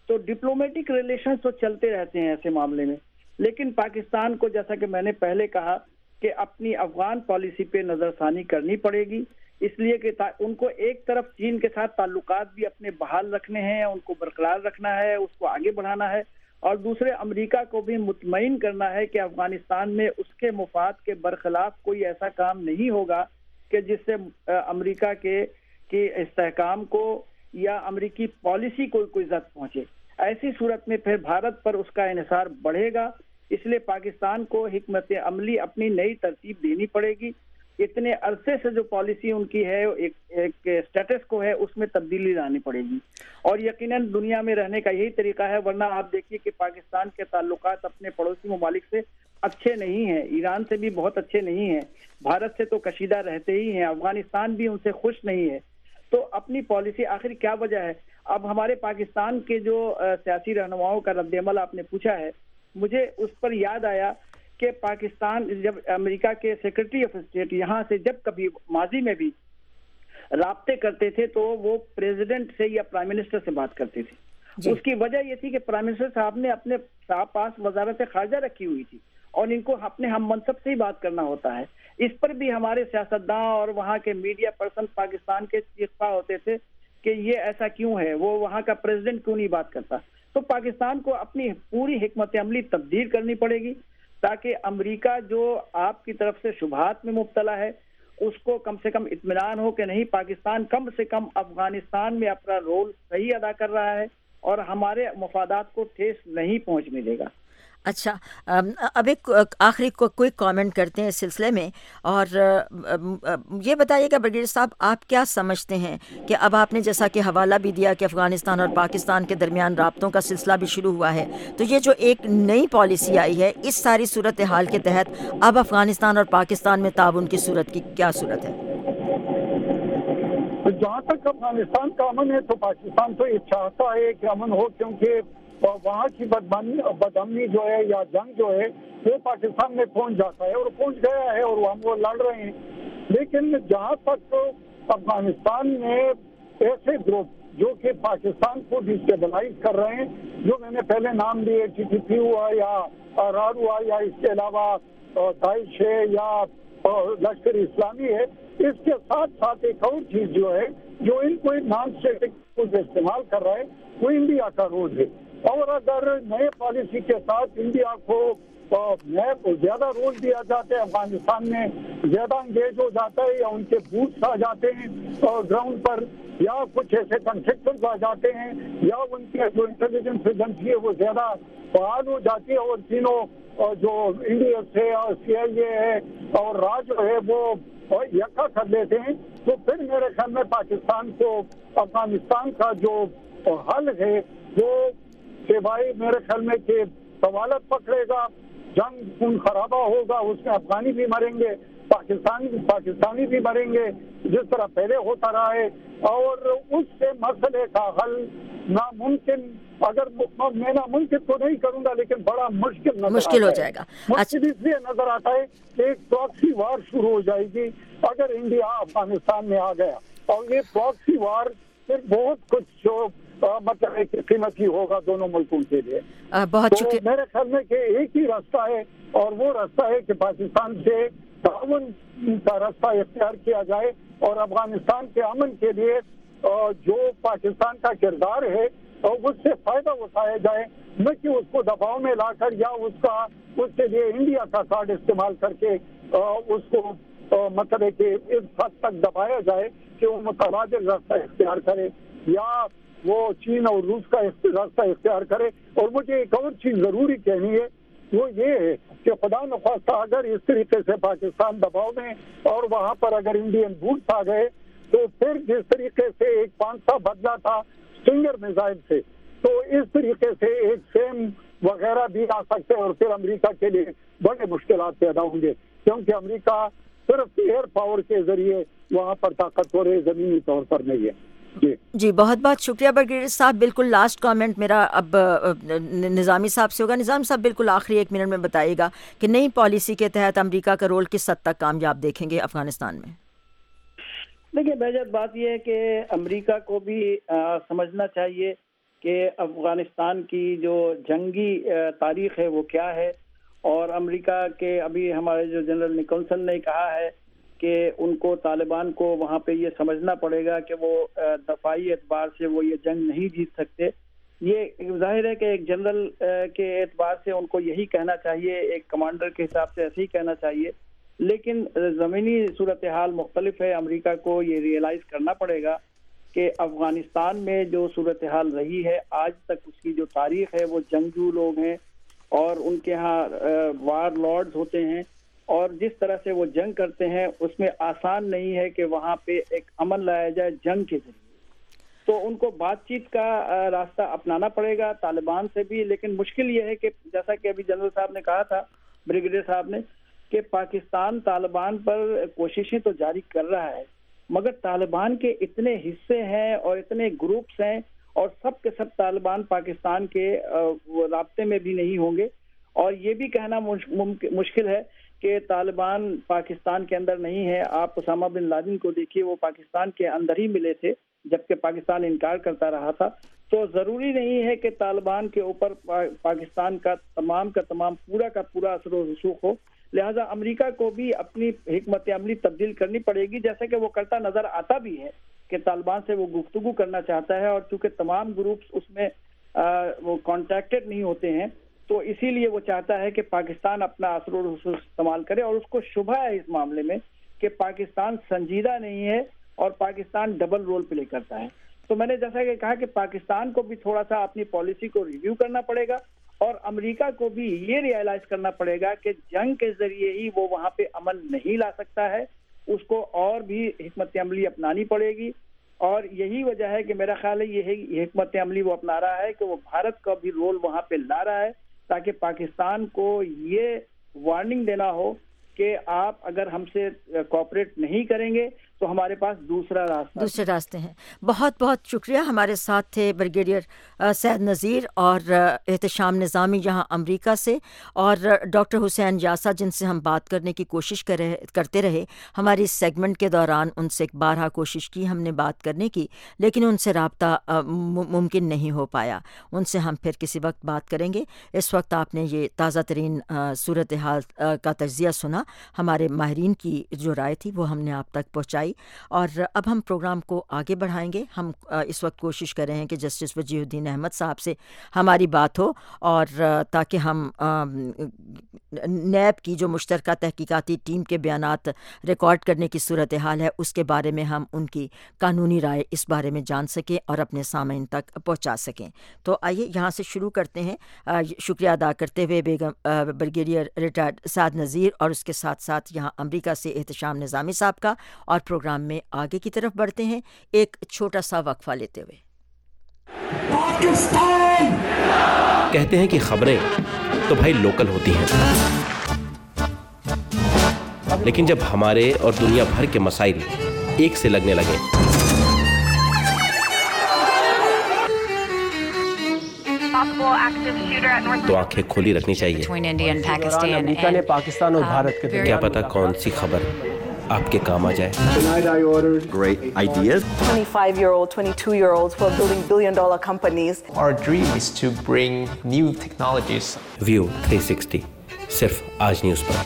تو ڈپلومیٹک ریلیشنز تو چلتے رہتے ہیں ایسے معاملے میں، لیکن پاکستان کو جیسا کہ میں نے پہلے کہا کہ اپنی افغان پالیسی پہ نظر ثانی کرنی پڑے گی، اس لیے کہ ان کو ایک طرف چین کے ساتھ تعلقات بھی اپنے بحال رکھنے ہیں، ان کو برقرار رکھنا ہے، اس کو آگے بڑھانا ہے، اور دوسرے امریکہ کو بھی مطمئن کرنا ہے کہ افغانستان میں اس کے مفاد کے برخلاف کوئی ایسا کام نہیں ہوگا کہ جس سے امریکہ کے استحکام کو یا امریکی پالیسی کو کوئی زد پہنچے۔ ایسی صورت میں پھر بھارت پر اس کا انحصار بڑھے گا، اس لیے پاکستان کو حکمت عملی اپنی نئی ترتیب دینی پڑے گی۔ اتنے عرصے سے جو پالیسی ان کی ہے ایک سٹیٹس کو ہے، اس میں تبدیلی لانی پڑے گی، اور یقیناً دنیا میں رہنے کا یہی طریقہ ہے، ورنہ آپ دیکھیے کہ پاکستان کے تعلقات اپنے پڑوسی ممالک سے اچھے نہیں ہیں، ایران سے بھی بہت اچھے نہیں ہیں، بھارت سے تو کشیدہ رہتے ہی ہیں، افغانستان بھی ان سے خوش نہیں ہے۔ تو اپنی پالیسی آخر کیا وجہ ہے؟ اب ہمارے پاکستان کے جو سیاسی رہنماؤں کا رد عمل آپ نے پوچھا ہے، مجھے اس پر یاد آیا کہ پاکستان جب امریکہ کے سیکرٹری آف اسٹیٹ یہاں سے جب کبھی ماضی میں بھی رابطے کرتے تھے تو وہ پریزیڈنٹ سے یا پرائم منسٹر سے بات کرتے تھے۔ اس کی وجہ یہ تھی کہ پرائم منسٹر صاحب نے اپنے پاس وزارت خارجہ رکھی ہوئی تھی اور ان کو اپنے ہم منصب سے ہی بات کرنا ہوتا ہے۔ اس پر بھی ہمارے سیاستداں اور وہاں کے میڈیا پرسن پاکستان کے چیختا ہوتے تھے کہ یہ ایسا کیوں ہے، وہ وہاں کا پریزیڈنٹ کیوں نہیں بات کرتا۔ تو پاکستان کو اپنی پوری حکمت عملی تبدیل کرنی پڑے گی تاکہ امریکہ جو آپ کی طرف سے شبہات میں مبتلا ہے اس کو کم سے کم اطمینان ہو کہ نہیں، پاکستان کم سے کم افغانستان میں اپنا رول صحیح ادا کر رہا ہے اور ہمارے مفادات کو ٹھیس نہیں پہنچنے دے گا۔ اچھا، اب ایک آخری کوئی کامنٹ کرتے ہیں اس سلسلے میں، اور یہ بتائیے گا بریگیڈیئر صاحب آپ کیا سمجھتے ہیں کہ اب آپ نے جیسا کہ حوالہ بھی دیا کہ افغانستان اور پاکستان کے درمیان رابطوں کا سلسلہ بھی شروع ہوا ہے، تو یہ جو ایک نئی پالیسی آئی ہے اس ساری صورتحال کے تحت اب افغانستان اور پاکستان میں تعاون کی صورت کی کیا صورت ہے؟ جہاں تک افغانستان کا امن ہے تو پاکستان تو یہ چاہتا ہے کہ امن ہو، کیونکہ وہاں کی بدامنی جو ہے یا جنگ جو ہے وہ پاکستان میں پہنچ جاتا ہے اور پہنچ گیا ہے اور وہ لڑ رہے ہیں۔ لیکن جہاں تک افغانستان میں ایسے گروپ جو کہ پاکستان کو ڈسٹیبلائز کر رہے ہیں، جو میں نے پہلے نام لیے TTP ہوا یا RR ہوا یا اس کے علاوہ داعش ہے یا لشکر اسلامی ہے، اس کے ساتھ ساتھ ایک اور چیز جو ہے جو ان کو نان اسٹیٹک استعمال کر رہا ہے وہ انڈیا کا رول ہے، اور اگر نئے پالیسی کے ساتھ انڈیا کو زیادہ رول دیا جاتا ہے، افغانستان میں زیادہ انگیج ہو جاتا ہے یا ان کے بوٹس آ جاتے ہیں اور گراؤنڈ پر یا کچھ ایسے کنٹریکٹرز آ جاتے ہیں یا ان کی جو انٹیلیجنس ایجنسی ہے وہ زیادہ فعال ہو جاتی ہے اور تینوں جو انڈیا سے اور CIA ہے اور راج جو ہے وہ یکا کر لیتے ہیں، تو پھر میرے خیال میں پاکستان کو افغانستان کا جو حل ہے وہ سوائے میرے خیال میں کہ سوالت پکڑے گا، جنگ خون خرابہ ہوگا، اس میں افغانی بھی مریں گے، پاکستانی بھی مریں گے جس طرح پہلے ہوتا رہا ہے، اور اس سے مسئلے کا حل ناممکن، اگر میں ناممکن تو نہیں کروں گا لیکن بڑا مشکل ہو جائے گا۔ مشکل اس لیے نظر آتا ہے کہ ایک پراکسی وار شروع ہو جائے گی اگر انڈیا افغانستان میں آ گیا، اور یہ پراکسی وار پھر بہت کچھ جو مطلب قیمتی ہوگا دونوں ملکوں کے لیے۔ بہت شکریہ۔ میرے خیال میں کہ ایک ہی راستہ ہے اور وہ راستہ ہے کہ پاکستان سے تعاون کا راستہ اختیار کیا جائے اور افغانستان کے امن کے لیے جو پاکستان کا کردار ہے اس سے فائدہ اٹھایا جائے، نہ کہ اس کو دباؤ میں لا کر یا اس کے لیے انڈیا کا کارڈ استعمال کر کے اس کو مطلب ہے کہ اس حد تک دبایا جائے کہ وہ متبادل راستہ اختیار کرے یا وہ چین اور روس کا راستہ اختیار کرے۔ اور مجھے ایک اور چیز ضروری کہنی ہے، وہ یہ ہے کہ خدا نخواستہ اگر اس طریقے سے پاکستان دباؤ میں اور وہاں پر اگر انڈین بوٹس آ گئے تو پھر جس طریقے سے ایک 500 بدلا تھا سنگر میزائل سے، تو اس طریقے سے ایک سیم وغیرہ بھی آ سکتے ہیں اور پھر امریکہ کے لیے بڑے مشکلات پیدا ہوں گے، کیونکہ امریکہ صرف ایئر پاور کے ذریعے وہاں پر طاقتور ہے، زمینی طور پر نہیں ہے۔ جی بہت بہت شکریہ بریگیڈیئر صاحب۔ بالکل لاسٹ کامنٹ میرا اب نظامی صاحب سے ہوگا۔ نظام صاحب بالکل آخری 1 منٹ میں بتائیے گا کہ نئی پالیسی کے تحت امریکہ کا رول کس حد تک کامیاب دیکھیں گے افغانستان میں؟ دیکھیے بہجت بات یہ ہے کہ امریکہ کو بھی سمجھنا چاہیے کہ افغانستان کی جو جنگی تاریخ ہے وہ کیا ہے، اور امریکہ کے ابھی ہمارے جو جنرل نکلسن نے کہا ہے کہ ان کو طالبان کو وہاں پہ یہ سمجھنا پڑے گا کہ وہ دفاعی اعتبار سے وہ یہ جنگ نہیں جیت سکتے. یہ ظاہر ہے کہ ایک جنرل کے اعتبار سے ان کو یہی کہنا چاہیے، ایک کمانڈر کے حساب سے ایسے ہی کہنا چاہیے، لیکن زمینی صورتحال مختلف ہے. امریکہ کو یہ ریئلائز کرنا پڑے گا کہ افغانستان میں جو صورتحال رہی ہے آج تک، اس کی جو تاریخ ہے، وہ جنگجو لوگ ہیں اور ان کے ہاں وار لارڈز ہوتے ہیں، اور جس طرح سے وہ جنگ کرتے ہیں اس میں آسان نہیں ہے کہ وہاں پہ ایک امن لایا جائے جنگ کے ذریعے. تو ان کو بات چیت کا راستہ اپنانا پڑے گا طالبان سے بھی. لیکن مشکل یہ ہے کہ جیسا کہ ابھی جنرل صاحب نے کہا تھا، بریگیڈیئر صاحب نے، کہ پاکستان طالبان پر کوششیں تو جاری کر رہا ہے، مگر طالبان کے اتنے حصے ہیں اور اتنے گروپس ہیں، اور سب کے سب طالبان پاکستان کے رابطے میں بھی نہیں ہوں گے. اور یہ بھی کہنا مشکل ہے کہ طالبان پاکستان کے اندر نہیں ہے. آپ اسامہ بن لادن کو دیکھیے، وہ پاکستان کے اندر ہی ملے تھے جبکہ پاکستان انکار کرتا رہا تھا. تو ضروری نہیں ہے کہ طالبان کے اوپر پاکستان کا تمام پورا کا پورا اثر و رسوخ ہو. لہذا امریکہ کو بھی اپنی حکمت عملی تبدیل کرنی پڑے گی، جیسے کہ وہ کرتا نظر آتا بھی ہے کہ طالبان سے وہ گفتگو کرنا چاہتا ہے، اور چونکہ تمام گروپس اس میں وہ کانٹیکٹڈ نہیں ہوتے ہیں، تو اسی لیے وہ چاہتا ہے کہ پاکستان اپنا اثر و رسوخ استعمال کرے. اور اس کو شبہ ہے اس معاملے میں کہ پاکستان سنجیدہ نہیں ہے اور پاکستان ڈبل رول پلے کرتا ہے. تو میں نے جیسا کہ کہا کہ پاکستان کو بھی تھوڑا سا اپنی پالیسی کو ریویو کرنا پڑے گا، اور امریکہ کو بھی یہ ریئلائز کرنا پڑے گا کہ جنگ کے ذریعے ہی وہ وہاں پہ امن نہیں لا سکتا ہے. اس کو اور بھی حکمت عملی اپنانی پڑے گی، اور یہی وجہ ہے کہ میرا خیال ہے یہ حکمت عملی وہ اپنا رہا ہے کہ وہ بھارت کا بھی رول وہاں پہ لا رہا ہے، تاکہ پاکستان کو یہ وارننگ دینا ہو کہ آپ اگر ہم سے کوآپریٹ نہیں کریں گے تو ہمارے پاس دوسرے راستے ہیں. بہت بہت شکریہ. ہمارے ساتھ تھے بریگیڈیئر سید نذیر اور احتشام نظامی یہاں امریکہ سے، اور ڈاکٹر حسین یاسا، جن سے ہم بات کرنے کی کوشش کرتے رہے. ہماری اس سیگمنٹ کے دوران ان سے بارہا کوشش کی ہم نے بات کرنے کی، لیکن ان سے رابطہ ممکن نہیں ہو پایا. ان سے ہم پھر کسی وقت بات کریں گے. اس وقت آپ نے یہ تازہ ترین صورتحال کا تجزیہ سنا. ہمارے ماہرین کی جو رائے تھی وہ ہم نے آپ تک پہنچائی، اور اب ہم پروگرام کو آگے بڑھائیں گے. ہم اس وقت کوشش کر رہے ہیں کہ جسٹس وجیہ الدین احمد صاحب سے ہماری بات ہو، اور تاکہ ہم نیب کی جو مشترکہ تحقیقاتی ٹیم کے بیانات ریکارڈ کرنے کی صورتحال ہے اس کے بارے میں ہم ان کی قانونی رائے اس بارے میں جان سکیں اور اپنے سامعین تک پہنچا سکیں. تو آئیے یہاں سے شروع کرتے ہیں. شکریہ ادا کرتے ہوئے بریگیڈیئر ریٹائرڈ سعد نذیر اور اس کے ساتھ ساتھ یہاں امریکہ سے احتشام نظامی صاحب کا، اور پروگرام میں آگے کی طرف بڑھتے ہیں ایک چھوٹا سا وقفہ لیتے ہوئے. پاکستان کہتے ہیں کہ خبریں تو بھائی لوکل ہوتی ہیں، لیکن جب ہمارے اور دنیا بھر کے مسائل ایک سے لگنے لگیں تو آنکھیں کھولی رکھنی چاہیے. امریکہ نے پاکستان اور بھارت کے کیا پتا کون سی خبر آپ کے کام آ جائے. Great ideas. 25-year-old, 22-year-olds who are building billion-dollar companies. Our dream is to bring new technologies. View 360 صرف آج نیوز پر.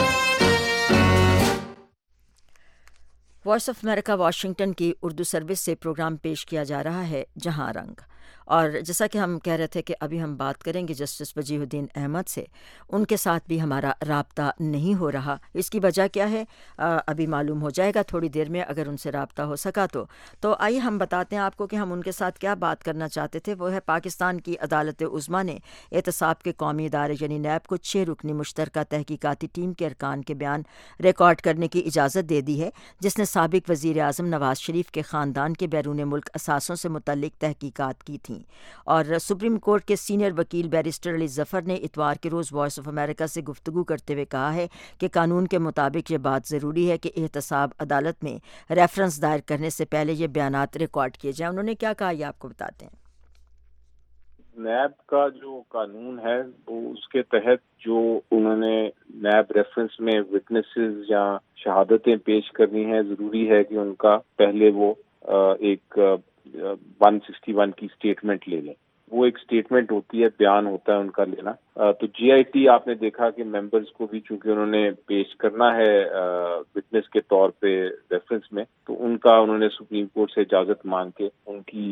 وائس آف امریکہ واشنگٹن کی اردو سروس سے پروگرام پیش کیا جا رہا ہے جہاں رنگ. اور جیسا کہ ہم کہہ رہے تھے کہ ابھی ہم بات کریں گے جسٹس وجیہ الدین احمد سے. ان کے ساتھ بھی ہمارا رابطہ نہیں ہو رہا. اس کی وجہ کیا ہے ابھی معلوم ہو جائے گا تھوڑی دیر میں اگر ان سے رابطہ ہو سکا تو آئیے ہم بتاتے ہیں آپ کو کہ ہم ان کے ساتھ کیا بات کرنا چاہتے تھے. وہ ہے پاکستان کی عدالت عظمیٰ نے احتساب کے قومی ادارے یعنی نیب کو 6 رکنی مشترکہ تحقیقاتی ٹیم کے ارکان کے بیان ریکارڈ کرنے کی اجازت دے دی ہے، جس نے سابق وزیر اعظم نواز شریف کے خاندان کے بیرون ملک اثاثوں سے متعلق تحقیقات کی تھیں. اور سپریم کورٹ کے سینئر وکیل بیرسٹر علی ظفر نے اتوار کے روز وائس آف امریکہ سے گفتگو کرتے ہوئے کہا ہے کہ قانون کے مطابق یہ بات ضروری ہے کہ احتساب عدالت میں ریفرنس دائر کرنے سے پہلے یہ بیانات ریکارڈ کیے جائیں. انہوں نے کیا کہا یہ آپ کو بتاتے ہیں. نیب کا جو قانون ہے وہ اس کے تحت جو انہوں نے نیب ریفرنس میں وٹنسز یا شہادتیں پیش کرنی ہیں، ضروری ہے کہ ان کا پہلے وہ ایک 161 کی سٹیٹمنٹ لے لیں. وہ ایک اسٹیٹمنٹ ہوتی ہے, بیان ہوتا ہے ان کا لینا. تو جی آئی ٹی آپ نے دیکھا کہ ممبرز کو بھی چونکہ انہوں نے پیش کرنا ہے وٹنس کے طور پہ ریفرنس میں, تو انہوں نے سپریم کورٹ سے اجازت مانگ کے ان کی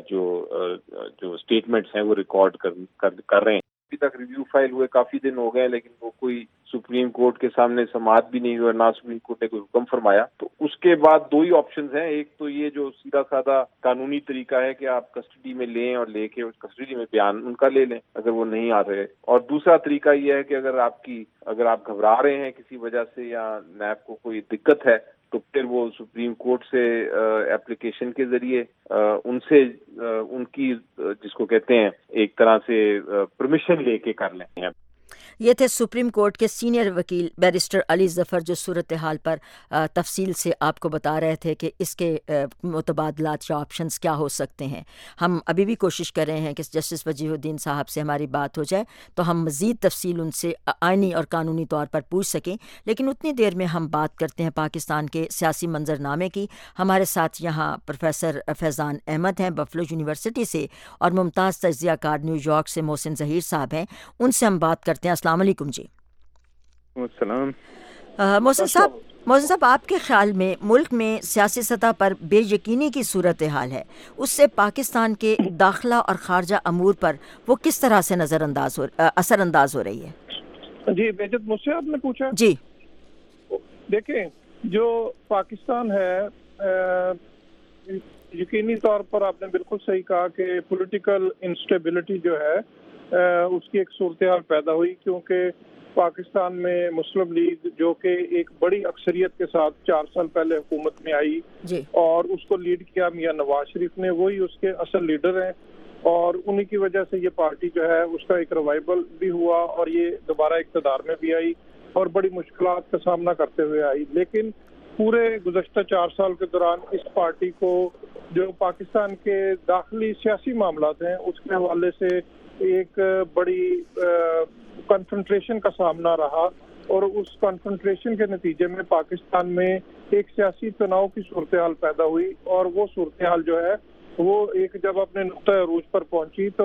جو اسٹیٹمنٹس ہیں وہ ریکارڈ کر رہے ہیں. ابھی تک ریویو فائل ہوئے کافی دن ہو گئے, لیکن وہ کوئی سپریم کورٹ کے سامنے سماعت بھی نہیں ہوئی, نہ سپریم کورٹ نے کوئی حکم فرمایا. تو اس کے بعد دو ہی آپشنز ہیں, ایک تو یہ جو سیدھا سادہ قانونی طریقہ ہے کہ آپ کسٹڈی میں لیں اور لے کے کسٹڈی میں بیان ان کا لے لیں اگر وہ نہیں آ رہے, اور دوسرا طریقہ یہ ہے کہ اگر آپ گھبرا رہے ہیں کسی وجہ سے یا نیب کو کوئی دقت ہے, تو پھر وہ سپریم کورٹ سے اپلیکیشن کے ذریعے ان سے ان کی جس کو کہتے ہیں ایک طرح سے پرمیشن لے کے کر لیں. یہ تھے سپریم کورٹ کے سینئر وکیل بیرسٹر علی ظفر, جو صورتحال پر تفصیل سے آپ کو بتا رہے تھے کہ اس کے متبادلات یا آپشنز کیا ہو سکتے ہیں. ہم ابھی بھی کوشش کر رہے ہیں کہ جسٹس وجیہ الدین صاحب سے ہماری بات ہو جائے تو ہم مزید تفصیل ان سے آئینی اور قانونی طور پر پوچھ سکیں, لیکن اتنی دیر میں ہم بات کرتے ہیں پاکستان کے سیاسی منظرنامے کی. ہمارے ساتھ یہاں پروفیسر فیضان احمد ہیں بفلو یونیورسٹی سے, اور ممتاز تجزیہ کار نیو یارک سے محسن ظہیر صاحب ہیں, ان سے ہم بات کرتے ہیں. السلام علیکم جی. السلام. محسن صاحب, آپ کے خیال میں ملک میں سیاسی سطح پر بے یقینی کی صورتحال ہے, اس سے پاکستان کے داخلہ اور خارجہ امور پر وہ کس طرح سے اثر انداز ہو رہی ہے؟ جی بہجت, مجھ سے آپ نے پوچھا. جی دیکھیں, جو پاکستان ہے یقینی طور پر آپ نے بالکل صحیح کہا کہ پولیٹیکل انسٹیبلٹی جو ہے اس کی ایک صورتحال پیدا ہوئی, کیونکہ پاکستان میں مسلم لیگ جو کہ ایک بڑی اکثریت کے ساتھ 4 سال پہلے حکومت میں آئی اور اس کو لیڈ کیا میاں نواز شریف نے, وہی اس کے اصل لیڈر ہیں, اور انہی کی وجہ سے یہ پارٹی جو ہے اس کا ایک ریوائول بھی ہوا اور یہ دوبارہ اقتدار میں بھی آئی اور بڑی مشکلات کا سامنا کرتے ہوئے آئی. لیکن پورے گزشتہ 4 سال کے دوران اس پارٹی کو جو پاکستان کے داخلی سیاسی معاملات ہیں اس کے حوالے سے ایک بڑی کنفرنٹریشن کا سامنا رہا, اور اس کنفرنٹریشن کے نتیجے میں پاکستان میں ایک سیاسی تناؤ کی صورتحال پیدا ہوئی, اور وہ صورتحال جو ہے وہ ایک جب اپنے نقطۂ عروج پر پہنچی تو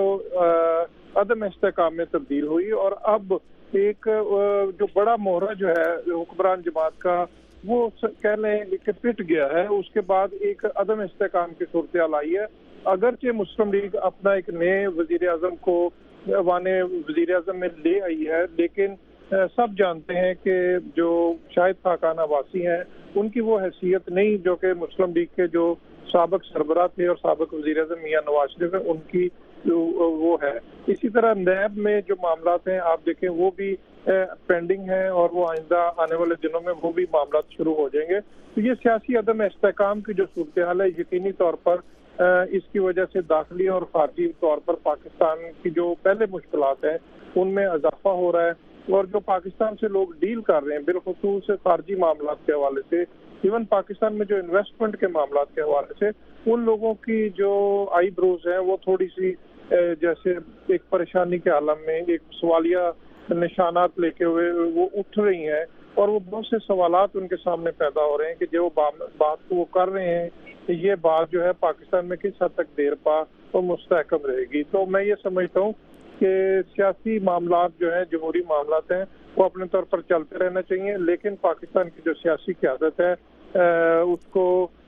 عدم استحکام میں تبدیل ہوئی, اور اب ایک جو بڑا مہرہ جو ہے حکمران جماعت کا وہ کہہ لیں کہ پٹ گیا ہے. اس کے بعد ایک عدم استحکام کی صورتحال آئی ہے. اگرچہ مسلم لیگ اپنا ایک نئے وزیر اعظم کو ایوان وزیر اعظم میں لے آئی ہے, لیکن سب جانتے ہیں کہ جو شاہد خاقان عباسی ہیں ان کی وہ حیثیت نہیں جو کہ مسلم لیگ کے جو سابق سربراہ تھے اور سابق وزیر اعظم میاں نواز شریف ہیں ان کی وہ ہے. اسی طرح نیب میں جو معاملات ہیں آپ دیکھیں وہ بھی پینڈنگ ہیں, اور وہ آئندہ آنے والے دنوں میں وہ بھی معاملات شروع ہو جائیں گے. تو یہ سیاسی عدم استحکام کی جو صورتحال ہے یقینی طور پر اس کی وجہ سے داخلی اور خارجی طور پر پاکستان کی جو پہلے مشکلات ہیں ان میں اضافہ ہو رہا ہے, اور جو پاکستان سے لوگ ڈیل کر رہے ہیں بالخصوص خارجی معاملات کے حوالے سے, ایون پاکستان میں جو انویسٹمنٹ کے معاملات کے حوالے سے, ان لوگوں کی جو آئی بروز ہیں وہ تھوڑی سی جیسے ایک پریشانی کے عالم میں ایک سوالیہ نشانات لے کے ہوئے وہ اٹھ رہی ہیں, اور وہ بہت سے سوالات ان کے سامنے پیدا ہو رہے ہیں کہ جو بات کو وہ کر رہے ہیں یہ بات جو ہے پاکستان میں کس حد تک دیر پا اور مستحکم رہے گی. تو میں یہ سمجھتا ہوں کہ سیاسی معاملات جو ہیں جمہوری معاملات ہیں وہ اپنے طور پر چلتے رہنا چاہیے, لیکن پاکستان کی جو سیاسی قیادت ہے اس کو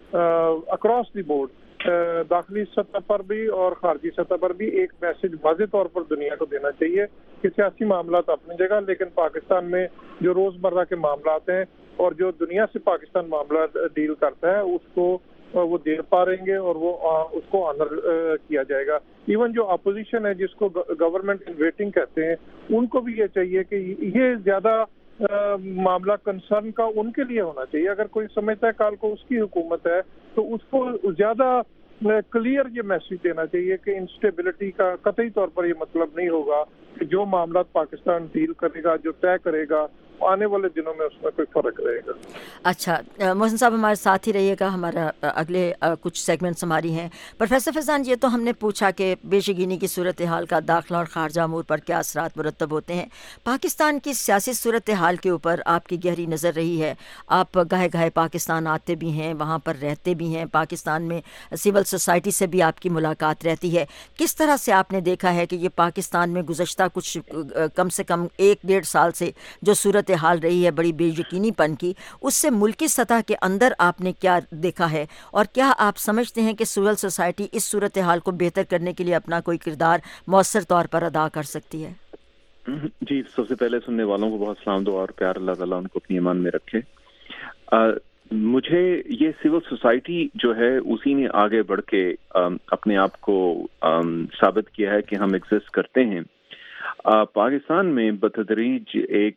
اکراس دی بورڈ داخلی سطح پر بھی اور خارجی سطح پر بھی ایک میسج واضح طور پر دنیا کو دینا چاہیے کہ سیاسی معاملات اپنی جگہ, لیکن پاکستان میں جو روزمرہ کے معاملات ہیں اور جو دنیا سے پاکستان معاملات ڈیل کرتا ہے اس کو وہ دیر پا رہیں گے اور وہ اس کو آنر کیا جائے گا. ایون جو اپوزیشن ہے جس کو گورنمنٹ ان ویٹنگ کہتے ہیں ان کو بھی یہ چاہیے کہ یہ زیادہ معاملہ کنسرن کا ان کے لیے ہونا چاہیے. اگر کوئی سمجھتا ہے کال کو اس کی حکومت ہے تو اس کو زیادہ کلیئر یہ میسج دینا چاہیے کہ انسٹیبلٹی کا قطعی طور پر یہ مطلب نہیں ہوگا کہ جو معاملات پاکستان ڈیل کرے گا جو طے کرے گا आने वाले दिनों में उसमें कोई फ़र्क रहेगा। अच्छा, मोहसिन साहब हमारे साथ ही रहिएगा, हमारा अगले कुछ सेगमेंट्स हमारी हैं। प्रोफेसर फैज़ान, ये तो हमने पूछा कि बेशकीनी की सूरत हाल का दाखिला और खारजा अमूर पर क्या असरात मुरतब होते हैं। पाकिस्तान की सियासी सूरत हाल के ऊपर आपकी गहरी नज़र रही है, आप गाहे गाहे पाकिस्तान आते भी हैं, वहाँ पर रहते भी हैं, पाकिस्तान में सिविल सोसाइटी से भी आपकी मुलाकात रहती है। किस तरह से आपने देखा है कि ये पाकिस्तान में गुज़श्ता कुछ कम से कम 1-1.5 साल से जो सूरत हाल रही है बड़ी बेयकीनीपन की, उससे मुल्की सतह के अंदर आपने क्या देखा है, और क्या आप समझते हैं कि सिविल सोसाइटी इस सूरत हाल को बेहतर करने के लिए अपना कोई किरदार मौसर तौर पर अदा कर सकती है? जी, सबसे पहले सुनने वालों को बहुत सलाम दुआ और प्यार, अल्लाह ताला उनको अपनी ईमान में रखे। मुझे ये सिविल सोसाइटी जो है उसी ने आगे बढ़ के अपने आप को साबित किया है कि हम एग्जिस्ट करते हैं। पाकिस्तान में बतदरीज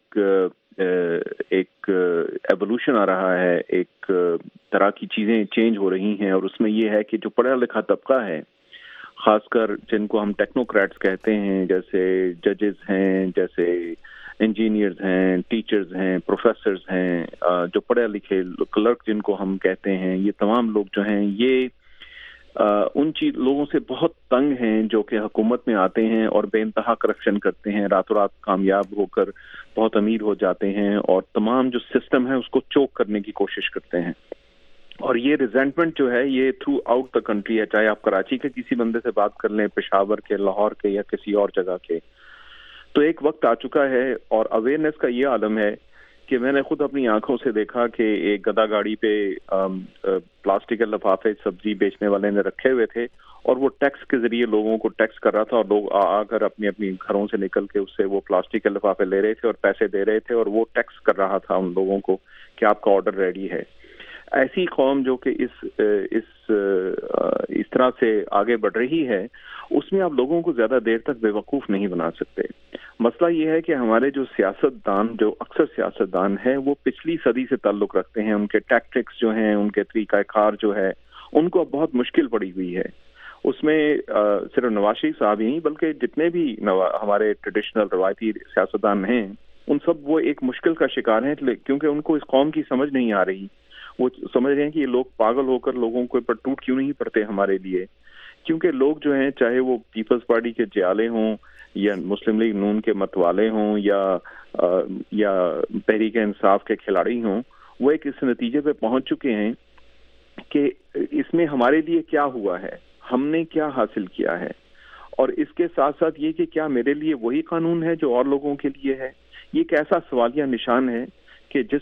एक एवोल्यूशन आ रहा है, एक तरह की चीज़ें चेंज हो रही हैं, और उसमें ये है कि जो पढ़ा लिखा तबका है, ख़ासकर जिनको हम टेक्नोक्रेट्स कहते हैं, जैसे जजेस हैं, जैसे इंजीनियर्स हैं, टीचर्स हैं, प्रोफेसर्स हैं, जो पढ़े लिखे क्लर्क जिनको हम कहते हैं, ये तमाम लोग जो हैं ये उन लोगों से बहुत तंग हैं जो कि हुकूमत में आते हैं और बेइंतहा करप्शन करते हैं, रातों रात कामयाब होकर बहुत अमीर हो जाते हैं और तमाम जो सिस्टम है उसको चोक करने की कोशिश करते हैं। और ये रिजेंटमेंट जो है ये थ्रू आउट द कंट्री है, चाहे आप कराची के किसी बंदे से बात कर लें, पेशावर के, लाहौर के या किसी और जगह के। तो एक वक्त आ चुका है और अवेयरनेस का ये आलम है कि मैंने खुद अपनी आंखों से देखा कि एक गदा गाड़ी पे प्लास्टिक के लिफाफे सब्जी बेचने वाले ने रखे हुए थे और वो टैक्स के जरिए लोगों को टैक्स कर रहा था, और लोग आकर अपनी अपनी घरों से निकल के उससे वो प्लास्टिक के लिफाफे ले रहे थे और पैसे दे रहे थे, और वो टैक्स कर रहा था उन लोगों को कि आपका ऑर्डर रेडी है। ऐसी कौम जो कि इस तरह से आगे बढ़ रही है, उसमें आप लोगों को ज्यादा देर तक बेवकूफ नहीं बना सकते। मसला ये है कि हमारे जो सियासतदान, जो अक्सर सियासतदान हैं, वो पिछली सदी से ताल्लुक रखते हैं, उनके टैक्टिक्स जो हैं, उनके तरीक़ाकार जो है, उनको अब बहुत मुश्किल पड़ी हुई है। उसमें सिर्फ नवाज शरीफ साहब ही नहीं बल्कि जितने भी हमारे ट्रेडिशनल रवायती सियासतदान हैं, उन सब वो एक मुश्किल का शिकार हैं, क्योंकि उनको इस कौम की समझ नहीं आ रही। वो समझ रहे हैं कि ये लोग पागल होकर लोगों के ऊपर टूट क्यों नहीं पड़ते हमारे लिए, क्योंकि लोग जो हैं, चाहे वो पीपल्स पार्टी के जियाले हों या मुस्लिम लीग नून के मतवाले हों या तहरीक इंसाफ के खिलाड़ी हों, वो एक इस नतीजे पे पहुंच चुके हैं कि इसमें हमारे लिए क्या हुआ है, हमने क्या हासिल किया है, और इसके साथ साथ ये कि क्या मेरे लिए वही कानून है जो और लोगों के लिए है। ये एक ऐसा सवालिया निशान है कि जिस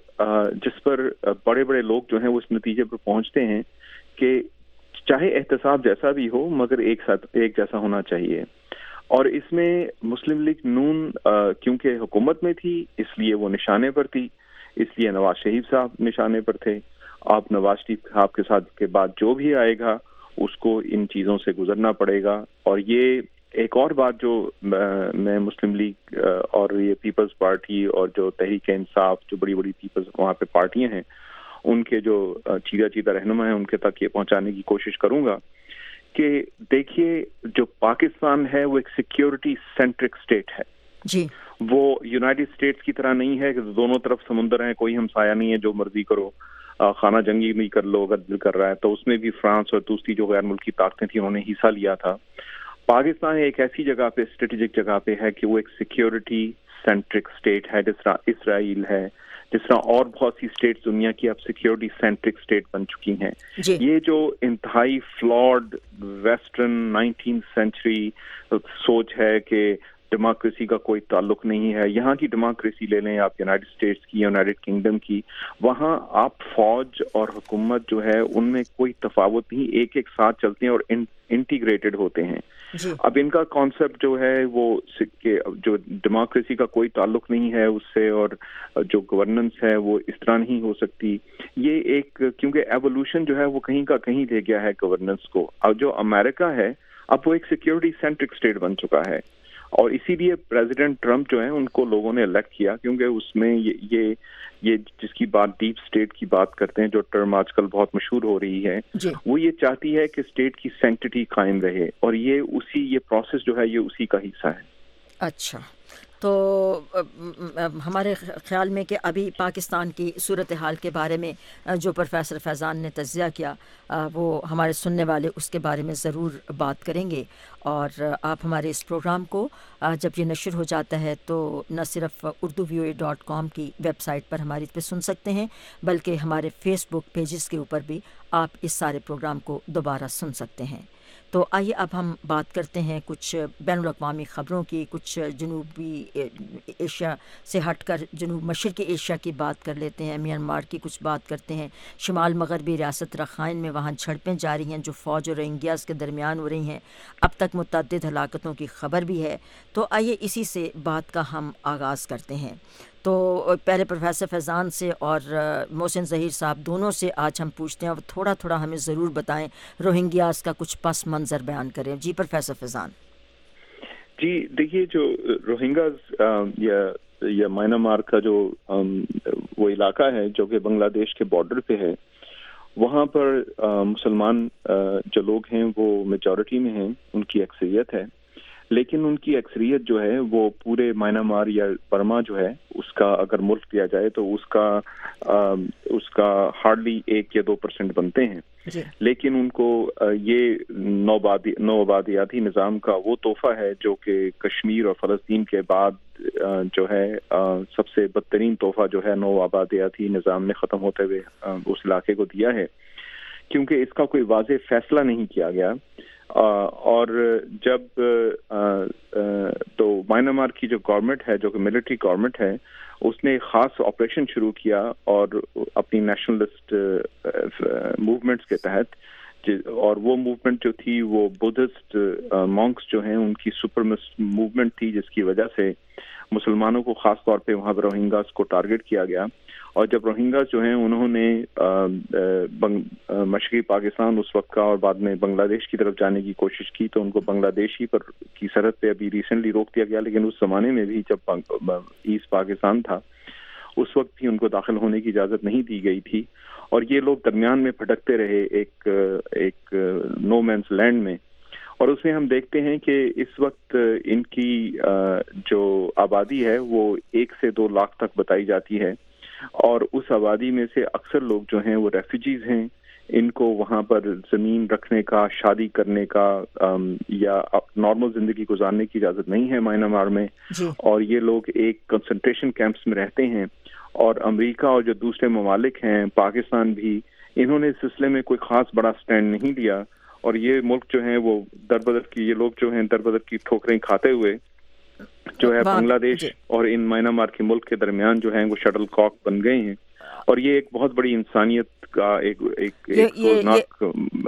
पर बड़े बड़े लोग जो हैं वो इस नतीजे पर पहुंचते हैं कि चाहे एहतसाब जैसा भी हो मगर एक जैसा होना चाहिए। और इसमें मुस्लिम लीग नून क्योंकि हुकूमत में थी इसलिए वो निशाने पर थी, इसलिए नवाज शरीफ साहब निशाने पर थे। आप नवाज शरीफ साहब के साथ के बाद जो भी आएगा उसको इन चीज़ों से गुजरना पड़ेगा। और ये एक और बात जो मैं मुस्लिम लीग और ये पीपल्स पार्टी और जो तहरीक इंसाफ, जो बड़ी बड़ी पीपल्स वहाँ पे पार्टियां हैं, उनके जो चीदा रहनुमा हैं उनके तक ये पहुंचाने की कोशिश करूंगा कि देखिए, जो पाकिस्तान है वो एक सिक्योरिटी सेंट्रिक स्टेट है जी। वो यूनाइटेड स्टेट्स की तरह नहीं है कि दोनों तरफ समुंदर है, कोई हमसाया नहीं है, जो मर्जी करो, खाना जंगी नहीं कर लो अगर दिल कर रहा है। तो उसमें भी फ्रांस और दूसरी जो गैर मुल्की ताकतें थी उन्होंने हिस्सा लिया था। पाकिस्तान एक ऐसी जगह पे, स्ट्रेटेजिक जगह पे है कि वो एक सिक्योरिटी सेंट्रिक स्टेट है, जिस तरह इसराइल है, जिस तरह और बहुत सी स्टेट्स दुनिया की अब सिक्योरिटी सेंट्रिक स्टेट बन चुकी हैं। ये जो इंतहाई फ्लॉड वेस्टर्न 19th सेंचुरी सोच है कि डेमोक्रेसी का कोई ताल्लुक नहीं है, यहाँ की डेमोक्रेसी ले लें आप, यूनाइटेड स्टेट्स की, यूनाइटेड किंगडम की, वहाँ आप फौज और हुकूमत जो है उनमें कोई तफावत नहीं, एक एक साथ चलते हैं और इंटीग्रेटेड होते हैं। अब इनका कॉन्सेप्ट जो है वो जो डेमोक्रेसी का कोई ताल्लुक नहीं है उससे, और जो गवर्नेंस है वो इस तरह नहीं हो सकती। ये एक, क्योंकि एवोल्यूशन जो है वो कहीं का कहीं ले गया है गवर्नेंस को। अब जो अमेरिका है अब वो एक सिक्योरिटी सेंट्रिक स्टेट बन चुका है, और इसीलिए प्रेसिडेंट ट्रम्प जो है उनको लोगों ने इलेक्ट किया, क्योंकि उसमें ये जिसकी बात डीप स्टेट की बात करते हैं, जो टर्म आजकल बहुत मशहूर हो रही है, वो ये चाहती है कि स्टेट की सैंक्टिटी कायम रहे, और ये प्रोसेस जो है ये उसी का हिस्सा है। अच्छा, تو ہمارے خیال میں کہ ابھی پاکستان کی صورتحال کے بارے میں جو پروفیسر فیضان نے تجزیہ کیا وہ ہمارے سننے والے اس کے بارے میں ضرور بات کریں گے، اور آپ ہمارے اس پروگرام کو جب یہ نشر ہو جاتا ہے تو نہ صرف urduvoa.com کی ویب سائٹ پر ہماری پہ سن سکتے ہیں، بلکہ ہمارے فیس بک پیجز کے اوپر بھی آپ اس سارے پروگرام کو دوبارہ سن سکتے ہیں۔ تو آئیے اب ہم بات کرتے ہیں کچھ بین الاقوامی خبروں کی، کچھ جنوبی ایشیا سے ہٹ کر جنوب مشرقی ایشیا کی بات کر لیتے ہیں، میانمار کی کچھ بات کرتے ہیں۔ شمال مغربی ریاست رخائن میں وہاں جھڑپیں جاری ہیں جو فوج اور روہنگیاز کے درمیان ہو رہی ہیں، اب تک متعدد ہلاکتوں کی خبر بھی ہے۔ تو آئیے اسی سے بات کا ہم آغاز کرتے ہیں۔ تو پہلے پروفیسر فیضان سے اور محسن ظہیر صاحب دونوں سے آج ہم پوچھتے ہیں، اور تھوڑا تھوڑا ہمیں ضرور بتائیں، روہنگیاز کا کچھ پس منظر بیان کریں۔ جی پروفیسر فیضان۔ جی دیکھیے، جو روہنگاز یا میانمار کا جو وہ علاقہ ہے جو کہ بنگلہ دیش کے بارڈر پہ ہے، وہاں پر مسلمان جو لوگ ہیں وہ میجورٹی میں ہیں، ان کی اکثریت ہے، لیکن ان کی اکثریت جو ہے وہ پورے میانمار یا برما جو ہے اس کا اگر ملک دیا جائے تو اس کا ہارڈلی 1 یا 2% بنتے ہیں، لیکن ان کو یہ نو آبادیاتی نظام کا وہ تحفہ ہے جو کہ کشمیر اور فلسطین کے بعد جو ہے سب سے بدترین تحفہ جو ہے نو آبادیاتی نظام نے ختم ہوتے ہوئے اس علاقے کو دیا ہے، کیونکہ اس کا کوئی واضح فیصلہ نہیں کیا گیا۔ اور جب تو میانمار کی جو گورنمنٹ ہے، جو کہ ملٹری گورنمنٹ ہے، اس نے خاص آپریشن شروع کیا اور اپنی نیشنلسٹ موومنٹس کے تحت، اور وہ موومنٹ جو تھی وہ بدھسٹ مونکس جو ہیں ان کی سپرمسٹ موومنٹ تھی، جس کی وجہ سے مسلمانوں کو خاص طور پہ وہاں پر روہنگاز کو ٹارگٹ کیا گیا۔ اور جب روہنگاز جو ہیں انہوں نے مشرقی پاکستان اس وقت کا اور بعد میں بنگلہ دیش کی طرف جانے کی کوشش کی تو ان کو بنگلہ دیش ہی پر کی سرحد پہ ابھی ریسنٹلی روک دیا گیا، لیکن اس زمانے میں بھی جب ایسٹ پاکستان تھا اس وقت بھی ان کو داخل ہونے کی اجازت نہیں دی گئی تھی، اور یہ لوگ درمیان میں بھٹکتے رہے ایک نو مینس لینڈ میں۔ اور اس میں ہم دیکھتے ہیں کہ اس وقت ان کی جو آبادی ہے وہ 1 سے 2 لاکھ تک بتائی جاتی ہے، اور اس آبادی میں سے اکثر لوگ جو ہیں وہ ریفیوجیز ہیں، ان کو وہاں پر زمین رکھنے کا، شادی کرنے کا یا نارمل زندگی گزارنے کی اجازت نہیں ہے میانمار میں، اور یہ لوگ ایک کنسنٹریشن کیمپس میں رہتے ہیں۔ اور امریکہ اور جو دوسرے ممالک ہیں، پاکستان بھی، انہوں نے اس سلسلے میں کوئی خاص بڑا سٹینڈ نہیں لیا، اور یہ ملک جو ہیں وہ یہ لوگ جو ہیں در بدر کی ٹھوکریں کھاتے ہوئے جو ہے بنگلہ دیش اور ان میانمار کے ملک کے درمیان جو ہیں وہ شٹل کاک بن گئے ہیں، اور یہ ایک بہت بڑی انسانیت کا ایک خوفناک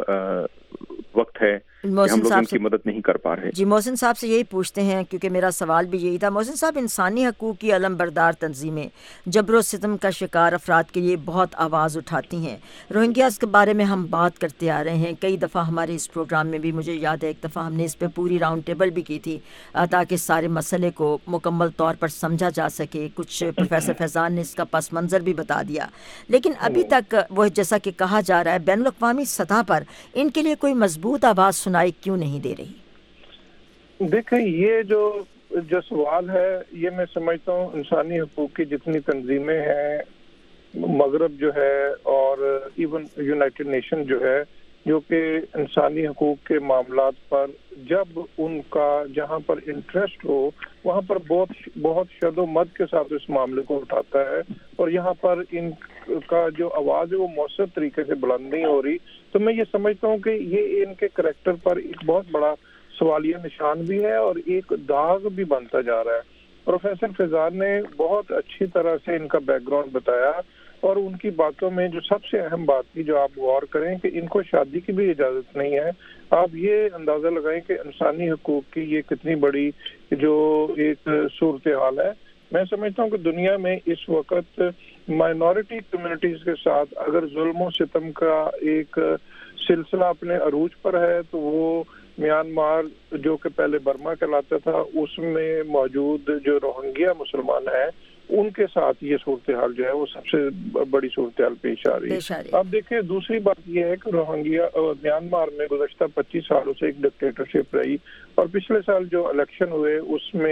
وقت ہے کہ ہم لوگ ان کی مدد نہیں کر پا رہے۔ جی محسن صاحب سے یہی پوچھتے ہیں، کیونکہ میرا سوال بھی یہی تھا۔ محسن صاحب، انسانی حقوق کی علم بردار تنظیمیں جبر و ستم کا شکار افراد کے لیے بہت آواز اٹھاتی ہیں۔ روہنگیاز کے بارے میں ہم بات کرتے آ رہے ہیں، کئی دفعہ ہمارے اس پروگرام میں بھی مجھے یاد ہے ایک دفعہ ہم نے اس پہ پوری راؤنڈ ٹیبل بھی کی تھی تاکہ سارے مسئلے کو مکمل طور پر سمجھا جا سکے۔ کچھ پروفیسر فیضان نے اس کا پس منظر بھی بتا دیا، لیکن ابھی تک وہ جیسا کہ کہا جا رہا ہے بین الاقوامی سطح پر ان کے لیے کوئی مضبوط آواز سنائی کیوں نہیں دے رہی؟ دیکھیں، یہ جو سوال ہے یہ میں سمجھتا ہوں انسانی حقوق کی جتنی تنظیمیں ہیں، مغرب جو ہے اور ایون یونائٹڈ نیشن جو ہے، جو کہ انسانی حقوق کے معاملات پر جب ان کا جہاں پر انٹرسٹ ہو وہاں پر بہت شد و مد کے ساتھ اس معاملے کو اٹھاتا ہے، اور یہاں پر ان کا جو آواز ہے وہ مؤثر طریقے سے بلند نہیں ہو رہی، تو میں یہ سمجھتا ہوں کہ یہ ان کے کریکٹر پر ایک بہت بڑا سوالیہ نشان بھی ہے اور ایک داغ بھی بنتا جا رہا ہے۔ پروفیسر فیضان نے بہت اچھی طرح سے ان کا بیک گراؤنڈ بتایا، اور ان کی باتوں میں جو سب سے اہم بات کی جو آپ غور کریں کہ ان کو شادی کی بھی اجازت نہیں ہے۔ آپ یہ اندازہ لگائیں کہ انسانی حقوق کی یہ کتنی بڑی جو ایک صورتحال ہے۔ میں سمجھتا ہوں کہ دنیا میں اس وقت مائنورٹی کمیونٹیز کے ساتھ اگر ظلم و ستم کا ایک سلسلہ اپنے عروج پر ہے تو وہ میانمار جو کہ پہلے برما کہلاتا تھا اس میں موجود جو روہنگیا مسلمان ہیں ان کے ساتھ یہ صورتحال جو ہے وہ سب سے بڑی صورتحال پیش آ رہی ہے۔ اب دیکھیں، دوسری بات یہ ہے کہ روہنگیا میانمار میں گزشتہ 25 سالوں سے ایک ڈکٹیٹرشپ رہی، اور پچھلے سال جو الیکشن ہوئے اس میں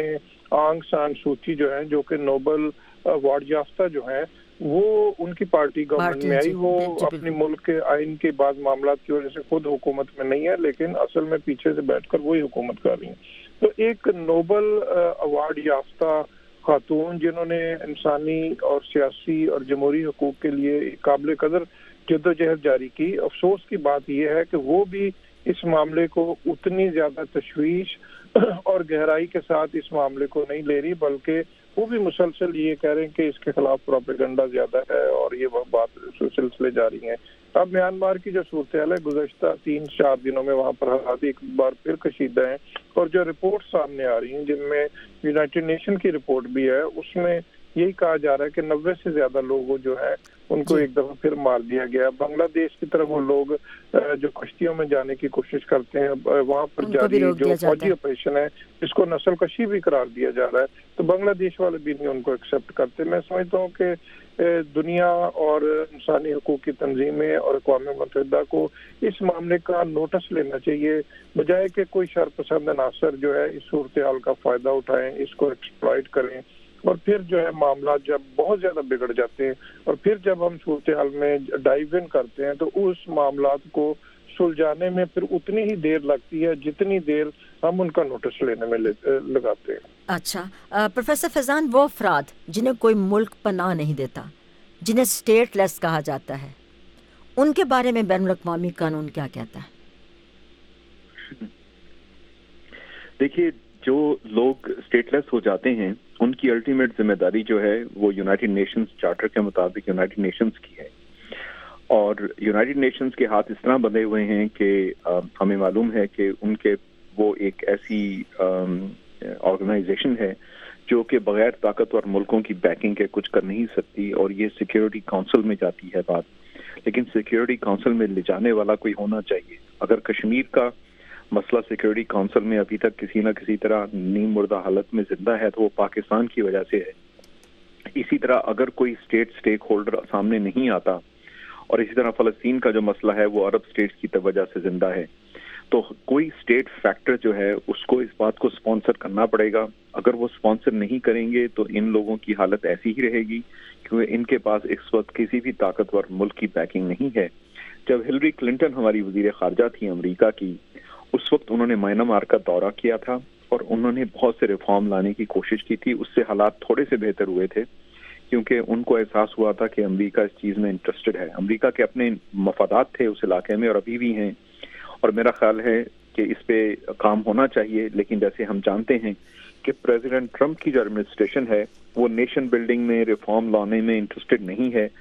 آنگ سان سوچی جو ہیں, جو کہ نوبل ایوارڈ یافتہ جو ہیں, وہ ان کی پارٹی گورنمنٹ میں آئی. وہ اپنی ملک کے آئین کے بعض معاملات کی وجہ سے خود حکومت میں نہیں ہے, لیکن اصل میں پیچھے سے بیٹھ کر وہی حکومت کر رہی ہیں. تو ایک نوبل ایوارڈ یافتہ خاتون جنہوں نے انسانی اور سیاسی اور جمہوری حقوق کے لیے قابل قدر جدوجہد جاری کی, افسوس کی بات یہ ہے کہ وہ بھی اس معاملے کو اتنی زیادہ تشویش اور گہرائی کے ساتھ اس معاملے کو نہیں لے رہی, بلکہ وہ بھی مسلسل یہ کہہ رہے ہیں کہ اس کے خلاف پروپیگنڈا زیادہ ہے اور یہ وہ بات سلسلے جاری ہیں. اب میانمار کی جو صورتحال ہے گزشتہ 3-4 دنوں میں وہاں پر حالات ایک بار پھر کشیدہ ہیں, اور جو رپورٹ سامنے آ رہی ہیں جن میں یونائٹڈ نیشن کی رپورٹ بھی ہے, اس میں یہی کہا جا رہا ہے کہ 90 سے زیادہ لوگ جو ہیں ان کو ایک دفعہ پھر مار دیا گیا. بنگلہ دیش کی طرف وہ لوگ جو کشتیوں میں جانے کی کوشش کرتے ہیں, وہاں پر جاری جو فوجی آپریشن ہے اس کو نسل کشی بھی قرار دیا جا رہا ہے, تو بنگلہ دیش والے بھی نہیں ان کو ایکسیپٹ کرتے. میں سمجھتا ہوں کہ دنیا اور انسانی حقوق کی تنظیمیں اور اقوام متحدہ کو اس معاملے کا نوٹس لینا چاہیے, بجائے کہ کوئی شرپسند عناصر جو ہے اس صورتحال کا فائدہ اٹھائیں, اس کو ایکسپلائٹ کریں, اور پھر جو ہے معاملات جب بہت زیادہ بگڑ جاتے ہیں اور پھر جب ہم صورتحال میں ڈائیو ان کرتے ہیں تو اس معاملات کو سلجھانے میں پھر اتنی ہی دیر لگتی ہے جتنی دیر ہم ان کا نوٹس لینے میں لگاتے ہیں. اچھا پروفیسر فیضان, وہ افراد جنہیں کوئی ملک پناہ نہیں دیتا, جنہیں اسٹیٹ لیس کہا جاتا ہے, ان کے بارے میں بین الاقوامی قانون کیا کہتا ہے؟ دیکھیے, جو لوگ اسٹیٹ لیس ہو جاتے ہیں ان کی الٹیمیٹ ذمہ داری جو ہے وہ یونائٹڈ نیشنز چارٹر کے مطابق یونائٹڈ نیشنز کی ہے, اور یونائٹڈ نیشنز کے ہاتھ اس طرح بندھے ہوئے ہیں کہ ہمیں معلوم ہے کہ ان کے وہ ایک ایسی آرگنائزیشن ہے جو کہ بغیر طاقتور ملکوں کی بیکنگ کے کچھ کر نہیں سکتی, اور یہ سیکیورٹی کونسل میں جاتی ہے بات, لیکن سیکیورٹی کونسل میں لے جانے والا کوئی ہونا چاہیے. اگر کشمیر کا مسئلہ سیکیورٹی کونسل میں ابھی تک کسی نہ کسی طرح نیم مردہ حالت میں زندہ ہے تو وہ پاکستان کی وجہ سے ہے. اسی طرح اگر کوئی اسٹیک ہولڈر سامنے نہیں آتا, اور اسی طرح فلسطین کا جو مسئلہ ہے وہ عرب اسٹیٹس کی وجہ سے زندہ ہے, تو کوئی اسٹیٹ فیکٹر جو ہے اس کو اس بات کو اسپانسر کرنا پڑے گا. اگر وہ اسپانسر نہیں کریں گے تو ان لوگوں کی حالت ایسی ہی رہے گی, کیونکہ ان کے پاس اس وقت کسی بھی طاقتور ملک کی بیکنگ نہیں ہے. جب ہلری کلنٹن ہماری وزیر خارجہ تھی امریکہ کی, اس وقت انہوں نے میانمار کا دورہ کیا تھا اور انہوں نے بہت سے ریفارم لانے کی کوشش کی تھی. اس سے حالات تھوڑے سے بہتر ہوئے تھے, کیونکہ ان کو احساس ہوا تھا کہ امریکہ اس چیز میں انٹرسٹڈ ہے. امریکہ کے اپنے مفادات تھے اس علاقے میں اور ابھی بھی ہیں, اور میرا خیال ہے کہ اس پہ کام ہونا چاہیے. لیکن جیسے ہم جانتے ہیں کہ پریزیڈنٹ ٹرمپ کی جو ایڈمنسٹریشن ہے وہ نیشن بلڈنگ میں ریفارم لانے میں انٹرسٹڈ نہیں ہے.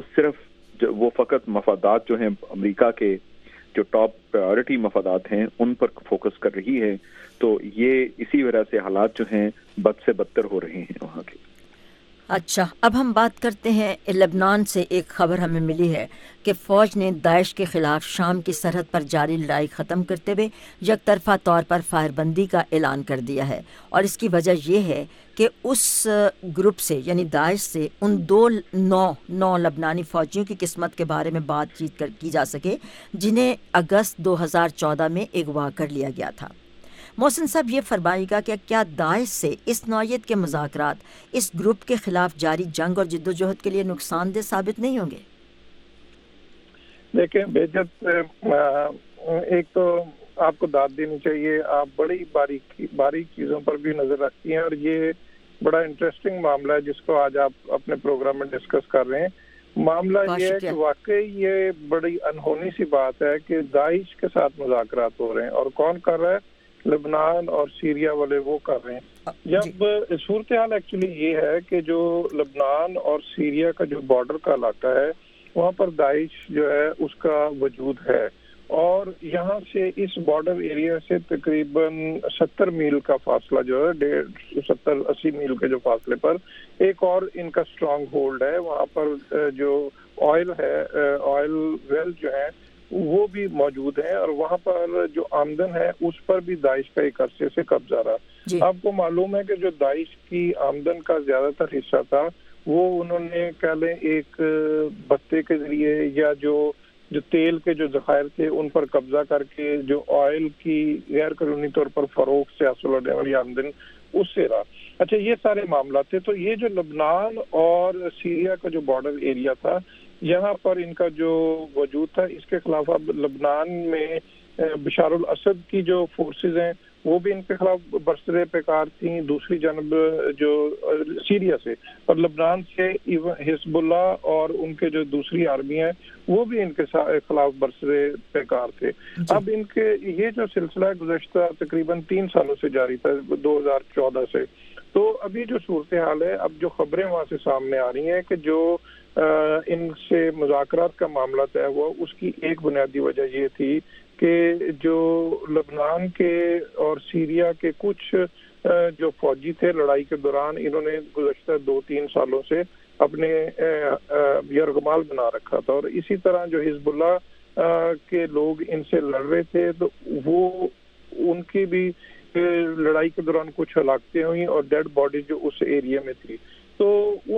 وہ فقط مفادات جو ہیں امریکہ کے جو ٹاپ پرائیورٹی مفادات ہیں ان پر فوکس کر رہی ہے. تو یہ اسی وجہ سے حالات جو ہیں بد سے بدتر ہو رہے ہیں وہاں کے. اچھا, اب ہم بات کرتے ہیں لبنان سے. ایک خبر ہمیں ملی ہے کہ فوج نے داعش کے خلاف شام کی سرحد پر جاری لڑائی ختم کرتے ہوئے یک طرفہ طور پر فائر بندی کا اعلان کر دیا ہے, اور اس کی وجہ یہ ہے کہ اس گروپ سے یعنی داعش سے ان نو لبنانی فوجیوں کی قسمت کے بارے میں بات چیت کی جا سکے جنہیں اگست 2014 میں اغوا کر لیا گیا تھا. محسن صاحب, یہ فرمائے گا کہ کیا داعش سے اس نوعیت کے مذاکرات اس گروپ کے خلاف جاری جنگ اور جدوجہد کے لیے نقصان دہ ثابت نہیں ہوں گے؟ دیکھیں بہجت, ایک تو آپ کو داد دینی چاہیے, آپ بڑی باریک چیزوں پر بھی نظر رکھتی ہیں, اور یہ بڑا انٹرسٹنگ معاملہ ہے جس کو آج آپ اپنے پروگرام میں ڈسکس کر رہے ہیں. معاملہ یہ ہے کہ واقعی یہ بڑی انہونی سی بات ہے کہ داعش کے ساتھ مذاکرات ہو رہے ہیں, اور کون کر رہا ہے؟ لبنان اور سیریا والے وہ کر رہے ہیں. جب صورتحال ایکچولی یہ ہے کہ جو لبنان اور سیریا کا جو بارڈر کا علاقہ ہے وہاں پر داعش جو ہے اس کا وجود ہے, اور یہاں سے اس بارڈر ایریا سے تقریباً 70 میل کا فاصلہ جو ہے 70-80 میل کے جو فاصلے پر ایک اور ان کا اسٹرانگ ہولڈ ہے. وہاں پر جو آئل ہے, آئل ویل جو ہے وہ بھی موجود ہیں, اور وہاں پر جو آمدن ہے اس پر بھی داعش کا ایک عرصے سے قبضہ رہا. آپ کو معلوم ہے کہ جو داعش کی آمدن کا زیادہ تر حصہ تھا وہ انہوں نے کہہ لیں ایک بتے کے ذریعے یا جو تیل کے جو ذخائر تھے ان پر قبضہ کر کے جو آئل کی غیر قانونی طور پر فروخت سے حاصل ہونے والی آمدن اس سے رہا. اچھا یہ سارے معاملات تھے. تو یہ جو لبنان اور سیریا کا جو بارڈر ایریا تھا یہاں پر ان کا جو وجود تھا اس کے خلاف اب لبنان میں بشار الاسد کی جو فورسز ہیں وہ بھی ان کے خلاف برسر پیکار تھیں دوسری جانب جو سیریا سے, اور لبنان سے حزب اللہ اور ان کے جو دوسری آرمی ہیں وہ بھی ان کے خلاف برسر پیکار تھے. اب ان کے یہ جو سلسلہ گزشتہ تقریباً 3 سالوں سے جاری تھا 2014 سے, تو ابھی جو صورتحال ہے اب جو خبریں وہاں سے سامنے آ رہی ہیں کہ جو ان سے مذاکرات کا معاملہ طے ہوا اس کی ایک بنیادی وجہ یہ تھی کہ جو لبنان کے اور سیریا کے کچھ جو فوجی تھے لڑائی کے دوران انہوں نے گزشتہ 2-3 سالوں سے اپنے یرغمال بنا رکھا تھا, اور اسی طرح جو حزب اللہ کے لوگ ان سے لڑ رہے تھے تو وہ ان کی بھی لڑائی کے دوران کچھ ہلاکتیں ہوئیں اور ڈیڈ باڈی جو اس ایریا میں تھی. تو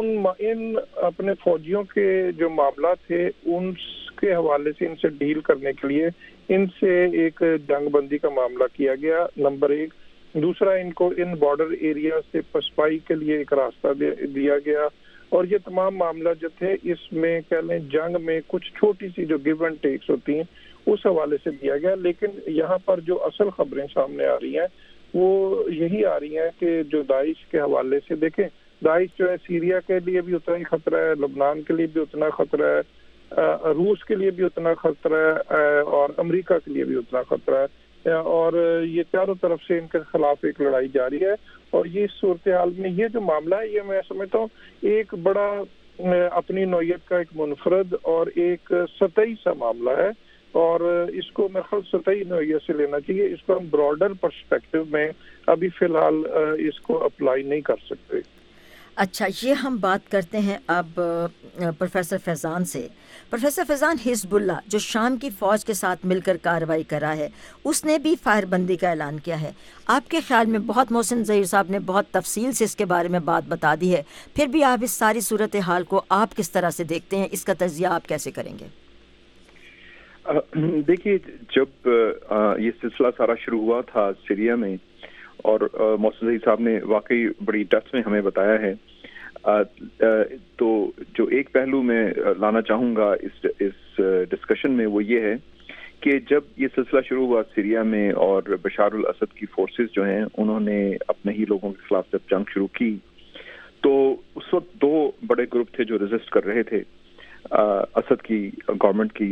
ان اپنے فوجیوں کے جو معاملات تھے ان کے حوالے سے ان سے ڈیل کرنے کے لیے ان سے ایک جنگ بندی کا معاملہ کیا گیا, نمبر 1. دوسرا ان کو ان بارڈر ایریا سے پسپائی کے لیے ایک راستہ دیا گیا, اور یہ تمام معاملہ جو تھے اس میں کہہ لیں جنگ میں کچھ چھوٹی سی جو گیو اینڈ ٹیکس ہوتی ہیں اس حوالے سے دیا گیا. لیکن یہاں پر جو اصل خبریں سامنے آ رہی ہیں وہ یہی آ رہی ہیں کہ جو داعش کے حوالے سے دیکھیں داعش جو ہے سیریا کے لیے بھی اتنا ہی خطرہ ہے, لبنان کے لیے بھی اتنا خطرہ ہے, روس کے لیے بھی اتنا خطرہ ہے اور امریکہ کے لیے بھی اتنا خطرہ ہے, اور یہ چاروں طرف سے ان کے خلاف ایک لڑائی جاری ہے. اور یہ صورتحال میں یہ جو معاملہ ہے یہ میں سمجھتا ہوں ایک بڑا اپنی نوعیت کا ایک منفرد اور ایک سطحی سا معاملہ ہے, اور اس کو میرے خیال سطحی نوعیت سے لینا چاہیے. اس کو ہم براڈر پرسپیکٹو میں ابھی فی الحال اس کو اپلائی نہیں کر سکتے. اچھا یہ ہم بات کرتے ہیں اب پروفیسر فیضان سے. پروفیسر فیضان, حزب اللہ جو شام کی فوج کے ساتھ مل کر کارروائی کر رہا ہے اس نے بھی فائر بندی کا اعلان کیا ہے. آپ کے خیال میں بہت محسن ظہیر صاحب نے بہت تفصیل سے اس کے بارے میں بات بتا دی ہے, پھر بھی آپ اس ساری صورتحال کو آپ کس طرح سے دیکھتے ہیں, اس کا تجزیہ آپ کیسے کریں گے؟ دیکھیے جب یہ سلسلہ سارا شروع ہوا تھا سیریا میں, اور محسن ظہیر صاحب نے واقعی بڑی ڈیپتھ میں ہمیں بتایا ہے, تو جو ایک پہلو میں لانا چاہوں گا اس ڈسکشن میں وہ یہ ہے کہ جب یہ سلسلہ شروع ہوا سیریا میں اور بشار الاسد کی فورسز جو ہیں انہوں نے اپنے ہی لوگوں کے خلاف جب جنگ شروع کی تو اس وقت 2 بڑے گروپ تھے جو ریزسٹ کر رہے تھے اسد کی گورنمنٹ کی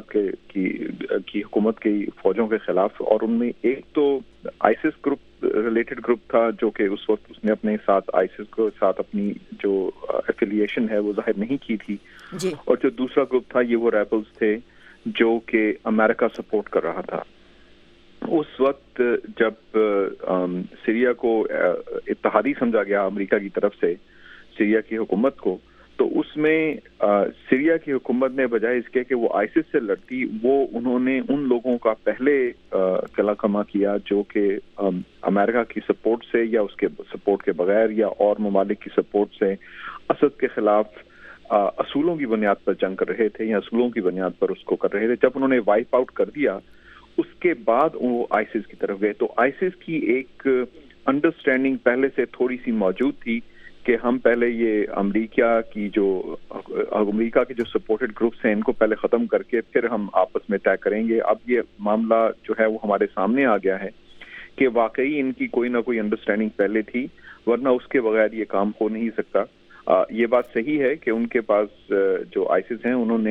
حکومت کی فوجوں کے خلاف, اور ان میں ایک تو آئیسس گروپ ریلیٹڈ گروپ تھا جو کہ اس وقت اس نے اپنے ساتھ آئیسس کو ساتھ اپنی جو ایفیلیشن ہے وہ ظاہر نہیں کی تھی جی. اور جو دوسرا گروپ تھا یہ وہ ریبلز تھے جو کہ امریکہ سپورٹ کر رہا تھا. اس وقت جب سیریا کو اتحادی سمجھا گیا امریکہ کی طرف سے سیریا کی حکومت کو, تو اس میں سیریا کی حکومت نے بجائے اس کے کہ وہ آئیسس سے لڑتی وہ انہوں نے ان لوگوں کا پہلے قلع کما کیا جو کہ امریکہ کی سپورٹ سے یا اس کے سپورٹ کے بغیر یا اور ممالک کی سپورٹ سے اسد کے خلاف اصولوں کی بنیاد پر جنگ کر رہے تھے یا اصولوں کی بنیاد پر اس کو کر رہے تھے. جب انہوں نے وائپ آؤٹ کر دیا اس کے بعد وہ آئیسس کی طرف گئے. تو آئیسس کی ایک انڈرسٹینڈنگ پہلے سے تھوڑی سی موجود تھی کہ ہم پہلے یہ امریکہ کے جو سپورٹڈ گروپس ہیں ان کو پہلے ختم کر کے پھر ہم آپس میں طے کریں گے. اب یہ معاملہ جو ہے وہ ہمارے سامنے آ گیا ہے کہ واقعی ان کی کوئی نہ کوئی انڈرسٹینڈنگ پہلے تھی, ورنہ اس کے بغیر یہ کام ہو نہیں سکتا. یہ بات صحیح ہے کہ ان کے پاس جو آئیسس ہیں انہوں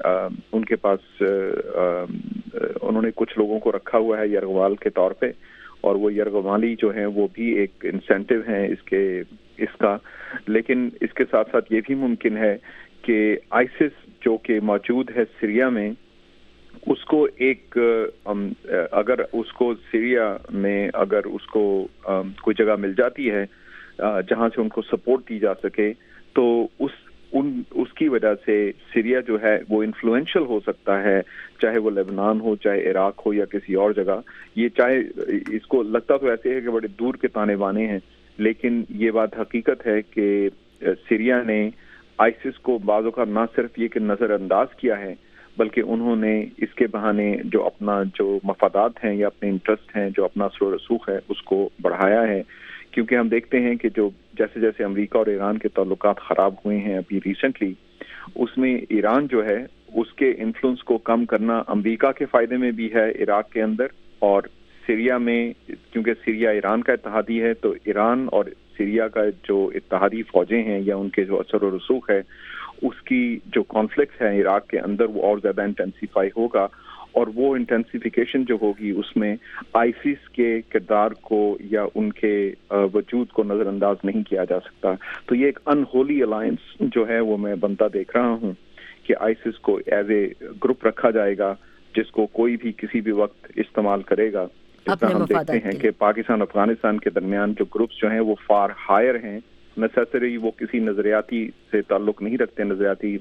نے کچھ لوگوں کو رکھا ہوا ہے یرغمال کے طور پہ, اور وہ یرغمالی جو ہیں وہ بھی ایک انسینٹیو ہیں اس کا. لیکن اس کے ساتھ ساتھ یہ بھی ممکن ہے کہ آئیسس جو کہ موجود ہے سیریا میں اس کو ایک اگر اس کو سیریا میں اگر اس کو کوئی جگہ مل جاتی ہے جہاں سے ان کو سپورٹ دی جا سکے تو اس کی وجہ سے سیریا جو ہے وہ انفلوئنشل ہو سکتا ہے, چاہے وہ لبنان ہو, چاہے عراق ہو یا کسی اور جگہ. یہ چاہے اس کو لگتا تو ایسے ہے کہ بڑے دور کے تانے بانے ہیں, لیکن یہ بات حقیقت ہے کہ سیریا نے آئیسس کو بعض اوقات نہ صرف یہ کہ نظر انداز کیا ہے بلکہ انہوں نے اس کے بہانے جو اپنا جو مفادات ہیں یا اپنے انٹرسٹ ہیں جو اپنا اثر و رسوخ ہے اس کو بڑھایا ہے. کیونکہ ہم دیکھتے ہیں کہ جو جیسے جیسے امریکہ اور ایران کے تعلقات خراب ہوئے ہیں ابھی ریسنٹلی، اس میں ایران جو ہے اس کے انفلوئنس کو کم کرنا امریکہ کے فائدے میں بھی ہے عراق کے اندر، اور سیریا میں کیونکہ سیریا ایران کا اتحادی ہے، تو ایران اور سیریا کا جو اتحادی فوجیں ہیں یا ان کے جو اثر و رسوخ ہے، اس کی جو کانفلکٹس ہیں عراق کے اندر وہ اور زیادہ انٹینسیفائی ہوگا، اور وہ انٹینسیفیکیشن جو ہوگی اس میں آئیسس کے کردار کو یا ان کے وجود کو نظر انداز نہیں کیا جا سکتا۔ تو یہ ایک انہولی الائنس جو ہے وہ میں بنتا دیکھ رہا ہوں کہ آئیسس کو ایز اے گروپ رکھا جائے گا جس کو کوئی بھی کسی بھی وقت استعمال کرے گا۔ جتنا ہم دیکھتے ہیں کہ پاکستان افغانستان کے درمیان جو گروپس جو ہیں وہ فار ہائر ہیں، نیسیسری وہ کسی نظریاتی سے تعلق نہیں رکھتے، نظریاتی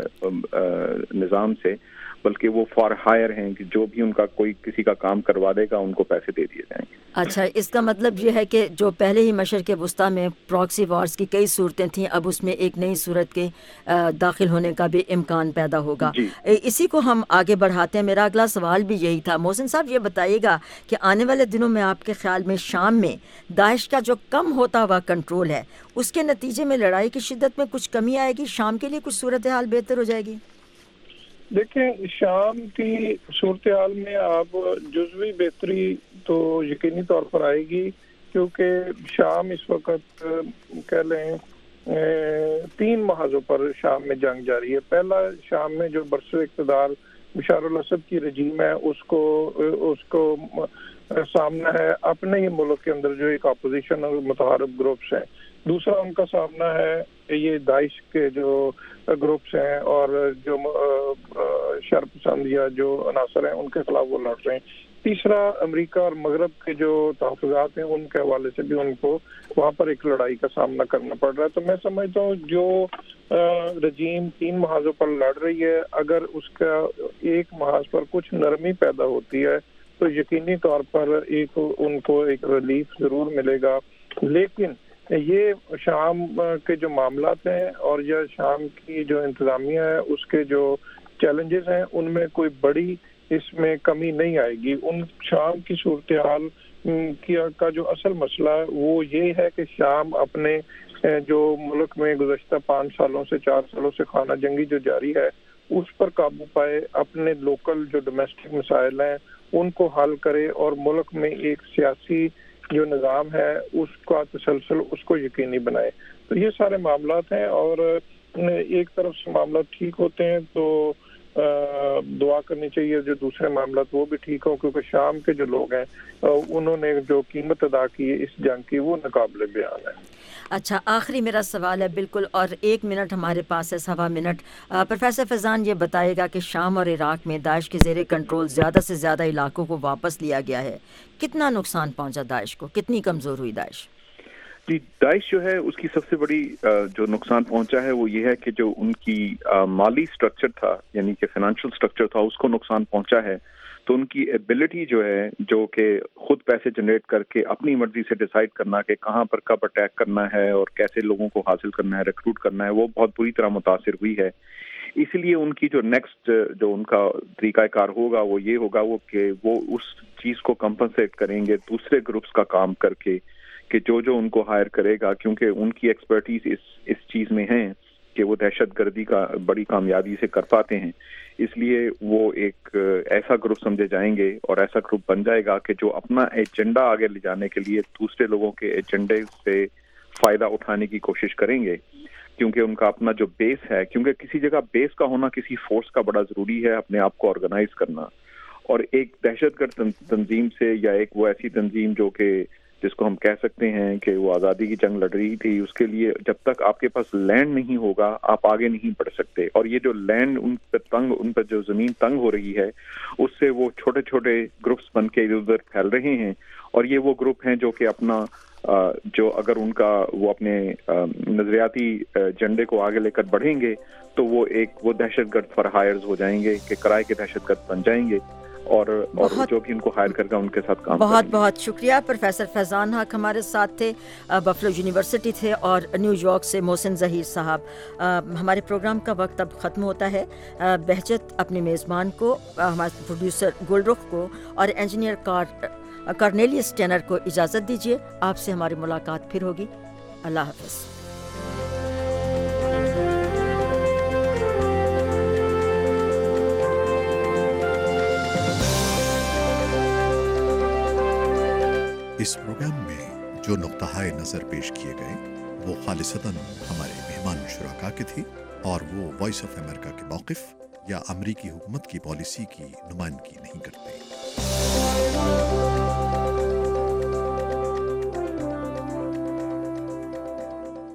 نظام سے، بلکہ وہ فار ہائر ہیں کہ جو بھی ان کا کوئی کسی کا کام کروا دے گا ان کو پیسے دے دیے جائیں گے۔ اچھا، اس کا مطلب یہ ہے کہ جو پہلے ہی مشرق وسطیٰ میں پراکسی وارز کی کئی صورتیں تھیں، اب اس میں ایک نئی صورت کے داخل ہونے کا بھی امکان پیدا ہوگا۔ اسی کو ہم آگے بڑھاتے ہیں۔ میرا اگلا سوال بھی یہی تھا۔ محسن صاحب یہ بتائیے گا کہ آنے والے دنوں میں آپ کے خیال میں شام میں داعش کا جو کم ہوتا ہوا کنٹرول ہے، اس کے نتیجے میں لڑائی کی شدت میں کچھ کمی آئے گی؟ شام کے لیے کچھ صورتحال بہتر ہو جائے گی؟ دیکھیں، شام کی صورتحال میں آپ جزوی بہتری تو یقینی طور پر آئے گی، کیونکہ شام اس وقت کہہ لیں 3 محاذوں پر شام میں جنگ جاری ہے۔ پہلا، شام میں جو برسر اقتدار بشار الاسد کی رجیم ہے اس کو سامنا ہے اپنے ہی ملک کے اندر جو ایک اپوزیشن اور متحارب گروپس ہیں۔ دوسرا ان کا سامنا ہے یہ داعش کے جو گروپس ہیں اور جو شر پسند یا جو عناصر ہیں ان کے خلاف وہ لڑ رہے ہیں۔ تیسرا، امریکہ اور مغرب کے جو تحفظات ہیں ان کے حوالے سے بھی ان کو وہاں پر ایک لڑائی کا سامنا کرنا پڑ رہا ہے۔ تو میں سمجھتا ہوں جو رجیم 3 محاذوں پر لڑ رہی ہے، اگر اس کا ایک محاذ پر کچھ نرمی پیدا ہوتی ہے تو یقینی طور پر ان کو ایک ریلیف ضرور ملے گا۔ لیکن یہ شام کے جو معاملات ہیں اور یا شام کی جو انتظامیہ ہے اس کے جو چیلنجز ہیں ان میں کوئی بڑی اس میں کمی نہیں آئے گی۔ ان شام کی صورتحال کا جو اصل مسئلہ ہے وہ یہ ہے کہ شام اپنے جو ملک میں گزشتہ 5 سالوں سے 4 سالوں سے خانہ جنگی جو جاری ہے اس پر قابو پائے، اپنے لوکل جو ڈومیسٹک مسائل ہیں ان کو حل کرے اور ملک میں ایک سیاسی جو نظام ہے اس کا تسلسل اس کو یقینی بنائے۔ تو یہ سارے معاملات ہیں، اور ایک طرف سے معاملات ٹھیک ہوتے ہیں تو دعا کرنی چاہیے جو دوسرے معاملات وہ بھی ٹھیک ہوں، کیونکہ شام کے جو لوگ ہیں انہوں نے جو قیمت ادا کی ہے اس جنگ کی وہ ناقابل بیان ہے۔ اچھا، آخری میرا سوال ہے بالکل، اور 1 منٹ ہمارے پاس ہے، 1.25 منٹ۔ پروفیسر فیضان یہ بتائے گا کہ شام اور عراق میں داعش کے زیر کنٹرول زیادہ سے زیادہ علاقوں کو واپس لیا گیا ہے، کتنا نقصان پہنچا داعش کو، کتنی کمزور ہوئی داعش؟ جی، داعش جو ہے اس کی سب سے بڑی جو نقصان پہنچا ہے وہ یہ ہے کہ جو ان کی مالی سٹرکچر تھا، یعنی کہ فائنینشیل سٹرکچر تھا، اس کو نقصان پہنچا ہے۔ تو ان کی ایبلٹی جو ہے جو کہ خود پیسے جنریٹ کر کے اپنی مرضی سے ڈیسائیڈ کرنا کہ کہاں پر کب اٹیک کرنا ہے اور کیسے لوگوں کو حاصل کرنا ہے، ریکروٹ کرنا ہے، وہ بہت بری طرح متاثر ہوئی ہے۔ اس لیے ان کی جو نیکسٹ جو ان کا طریقہ کار ہوگا وہ یہ ہوگا کہ وہ اس چیز کو کمپنسیٹ کریں گے دوسرے گروپس کا کام کر کے، کہ جو ان کو ہائر کرے گا، کیونکہ ان کی ایکسپرٹیز اس چیز میں ہیں کہ وہ دہشت گردی کا بڑی کامیابی سے کر پاتے ہیں۔ اس لیے وہ ایک ایسا گروپ سمجھے جائیں گے اور ایسا گروپ بن جائے گا کہ جو اپنا ایجنڈا آگے لے جانے کے لیے دوسرے لوگوں کے ایجنڈے سے فائدہ اٹھانے کی کوشش کریں گے، کیونکہ ان کا اپنا جو بیس ہے، کیونکہ کسی جگہ بیس کا ہونا کسی فورس کا بڑا ضروری ہے، اپنے آپ کو آرگنائز کرنا۔ اور ایک دہشت گرد تنظیم سے یا ایک وہ ایسی تنظیم جو کہ جس کو ہم کہہ سکتے ہیں کہ وہ آزادی کی جنگ لڑ رہی تھی، اس کے لیے جب تک آپ کے پاس لینڈ نہیں ہوگا آپ آگے نہیں بڑھ سکتے۔ اور یہ جو لینڈ ان پر جو زمین تنگ ہو رہی ہے اس سے وہ چھوٹے چھوٹے گروپس بن کے ادھر ادھر پھیل رہے ہیں، اور یہ وہ گروپ ہیں جو کہ اپنا جو اگر ان کا وہ اپنے نظریاتی ایجنڈے کو آگے لے کر بڑھیں گے تو وہ دہشت گرد فار ہائرز ہو جائیں گے، کہ کرائے کے دہشت گرد بن جائیں گے، اور جو بھی ان کو ہائر کرے گا ان کے ساتھ کام بہت بہت شکریہ۔ پروفیسر فیضان حق ہمارے ساتھ تھے، بفلو یونیورسٹی تھے، اور نیو یارک سے محسن ظہیر صاحب۔ ہمارے پروگرام کا وقت اب ختم ہوتا ہے۔ بہجت اپنے میزبان کو، ہمارے پروڈیوسر گلرخ کو اور انجینئر کار کارنیلیس ٹینر کو اجازت دیجیے. آپ سے ہماری ملاقات پھر ہوگی. اللہ حافظ. اس پروگرام میں جو نقطہ نظر پیش کیے گئے وہ خالصتاً ہمارے مہمان شرکاء کے تھے اور وہ وائس آف امریکہ کے موقف یا امریکی حکومت کی پالیسی کی نمائندگی نہیں کرتے.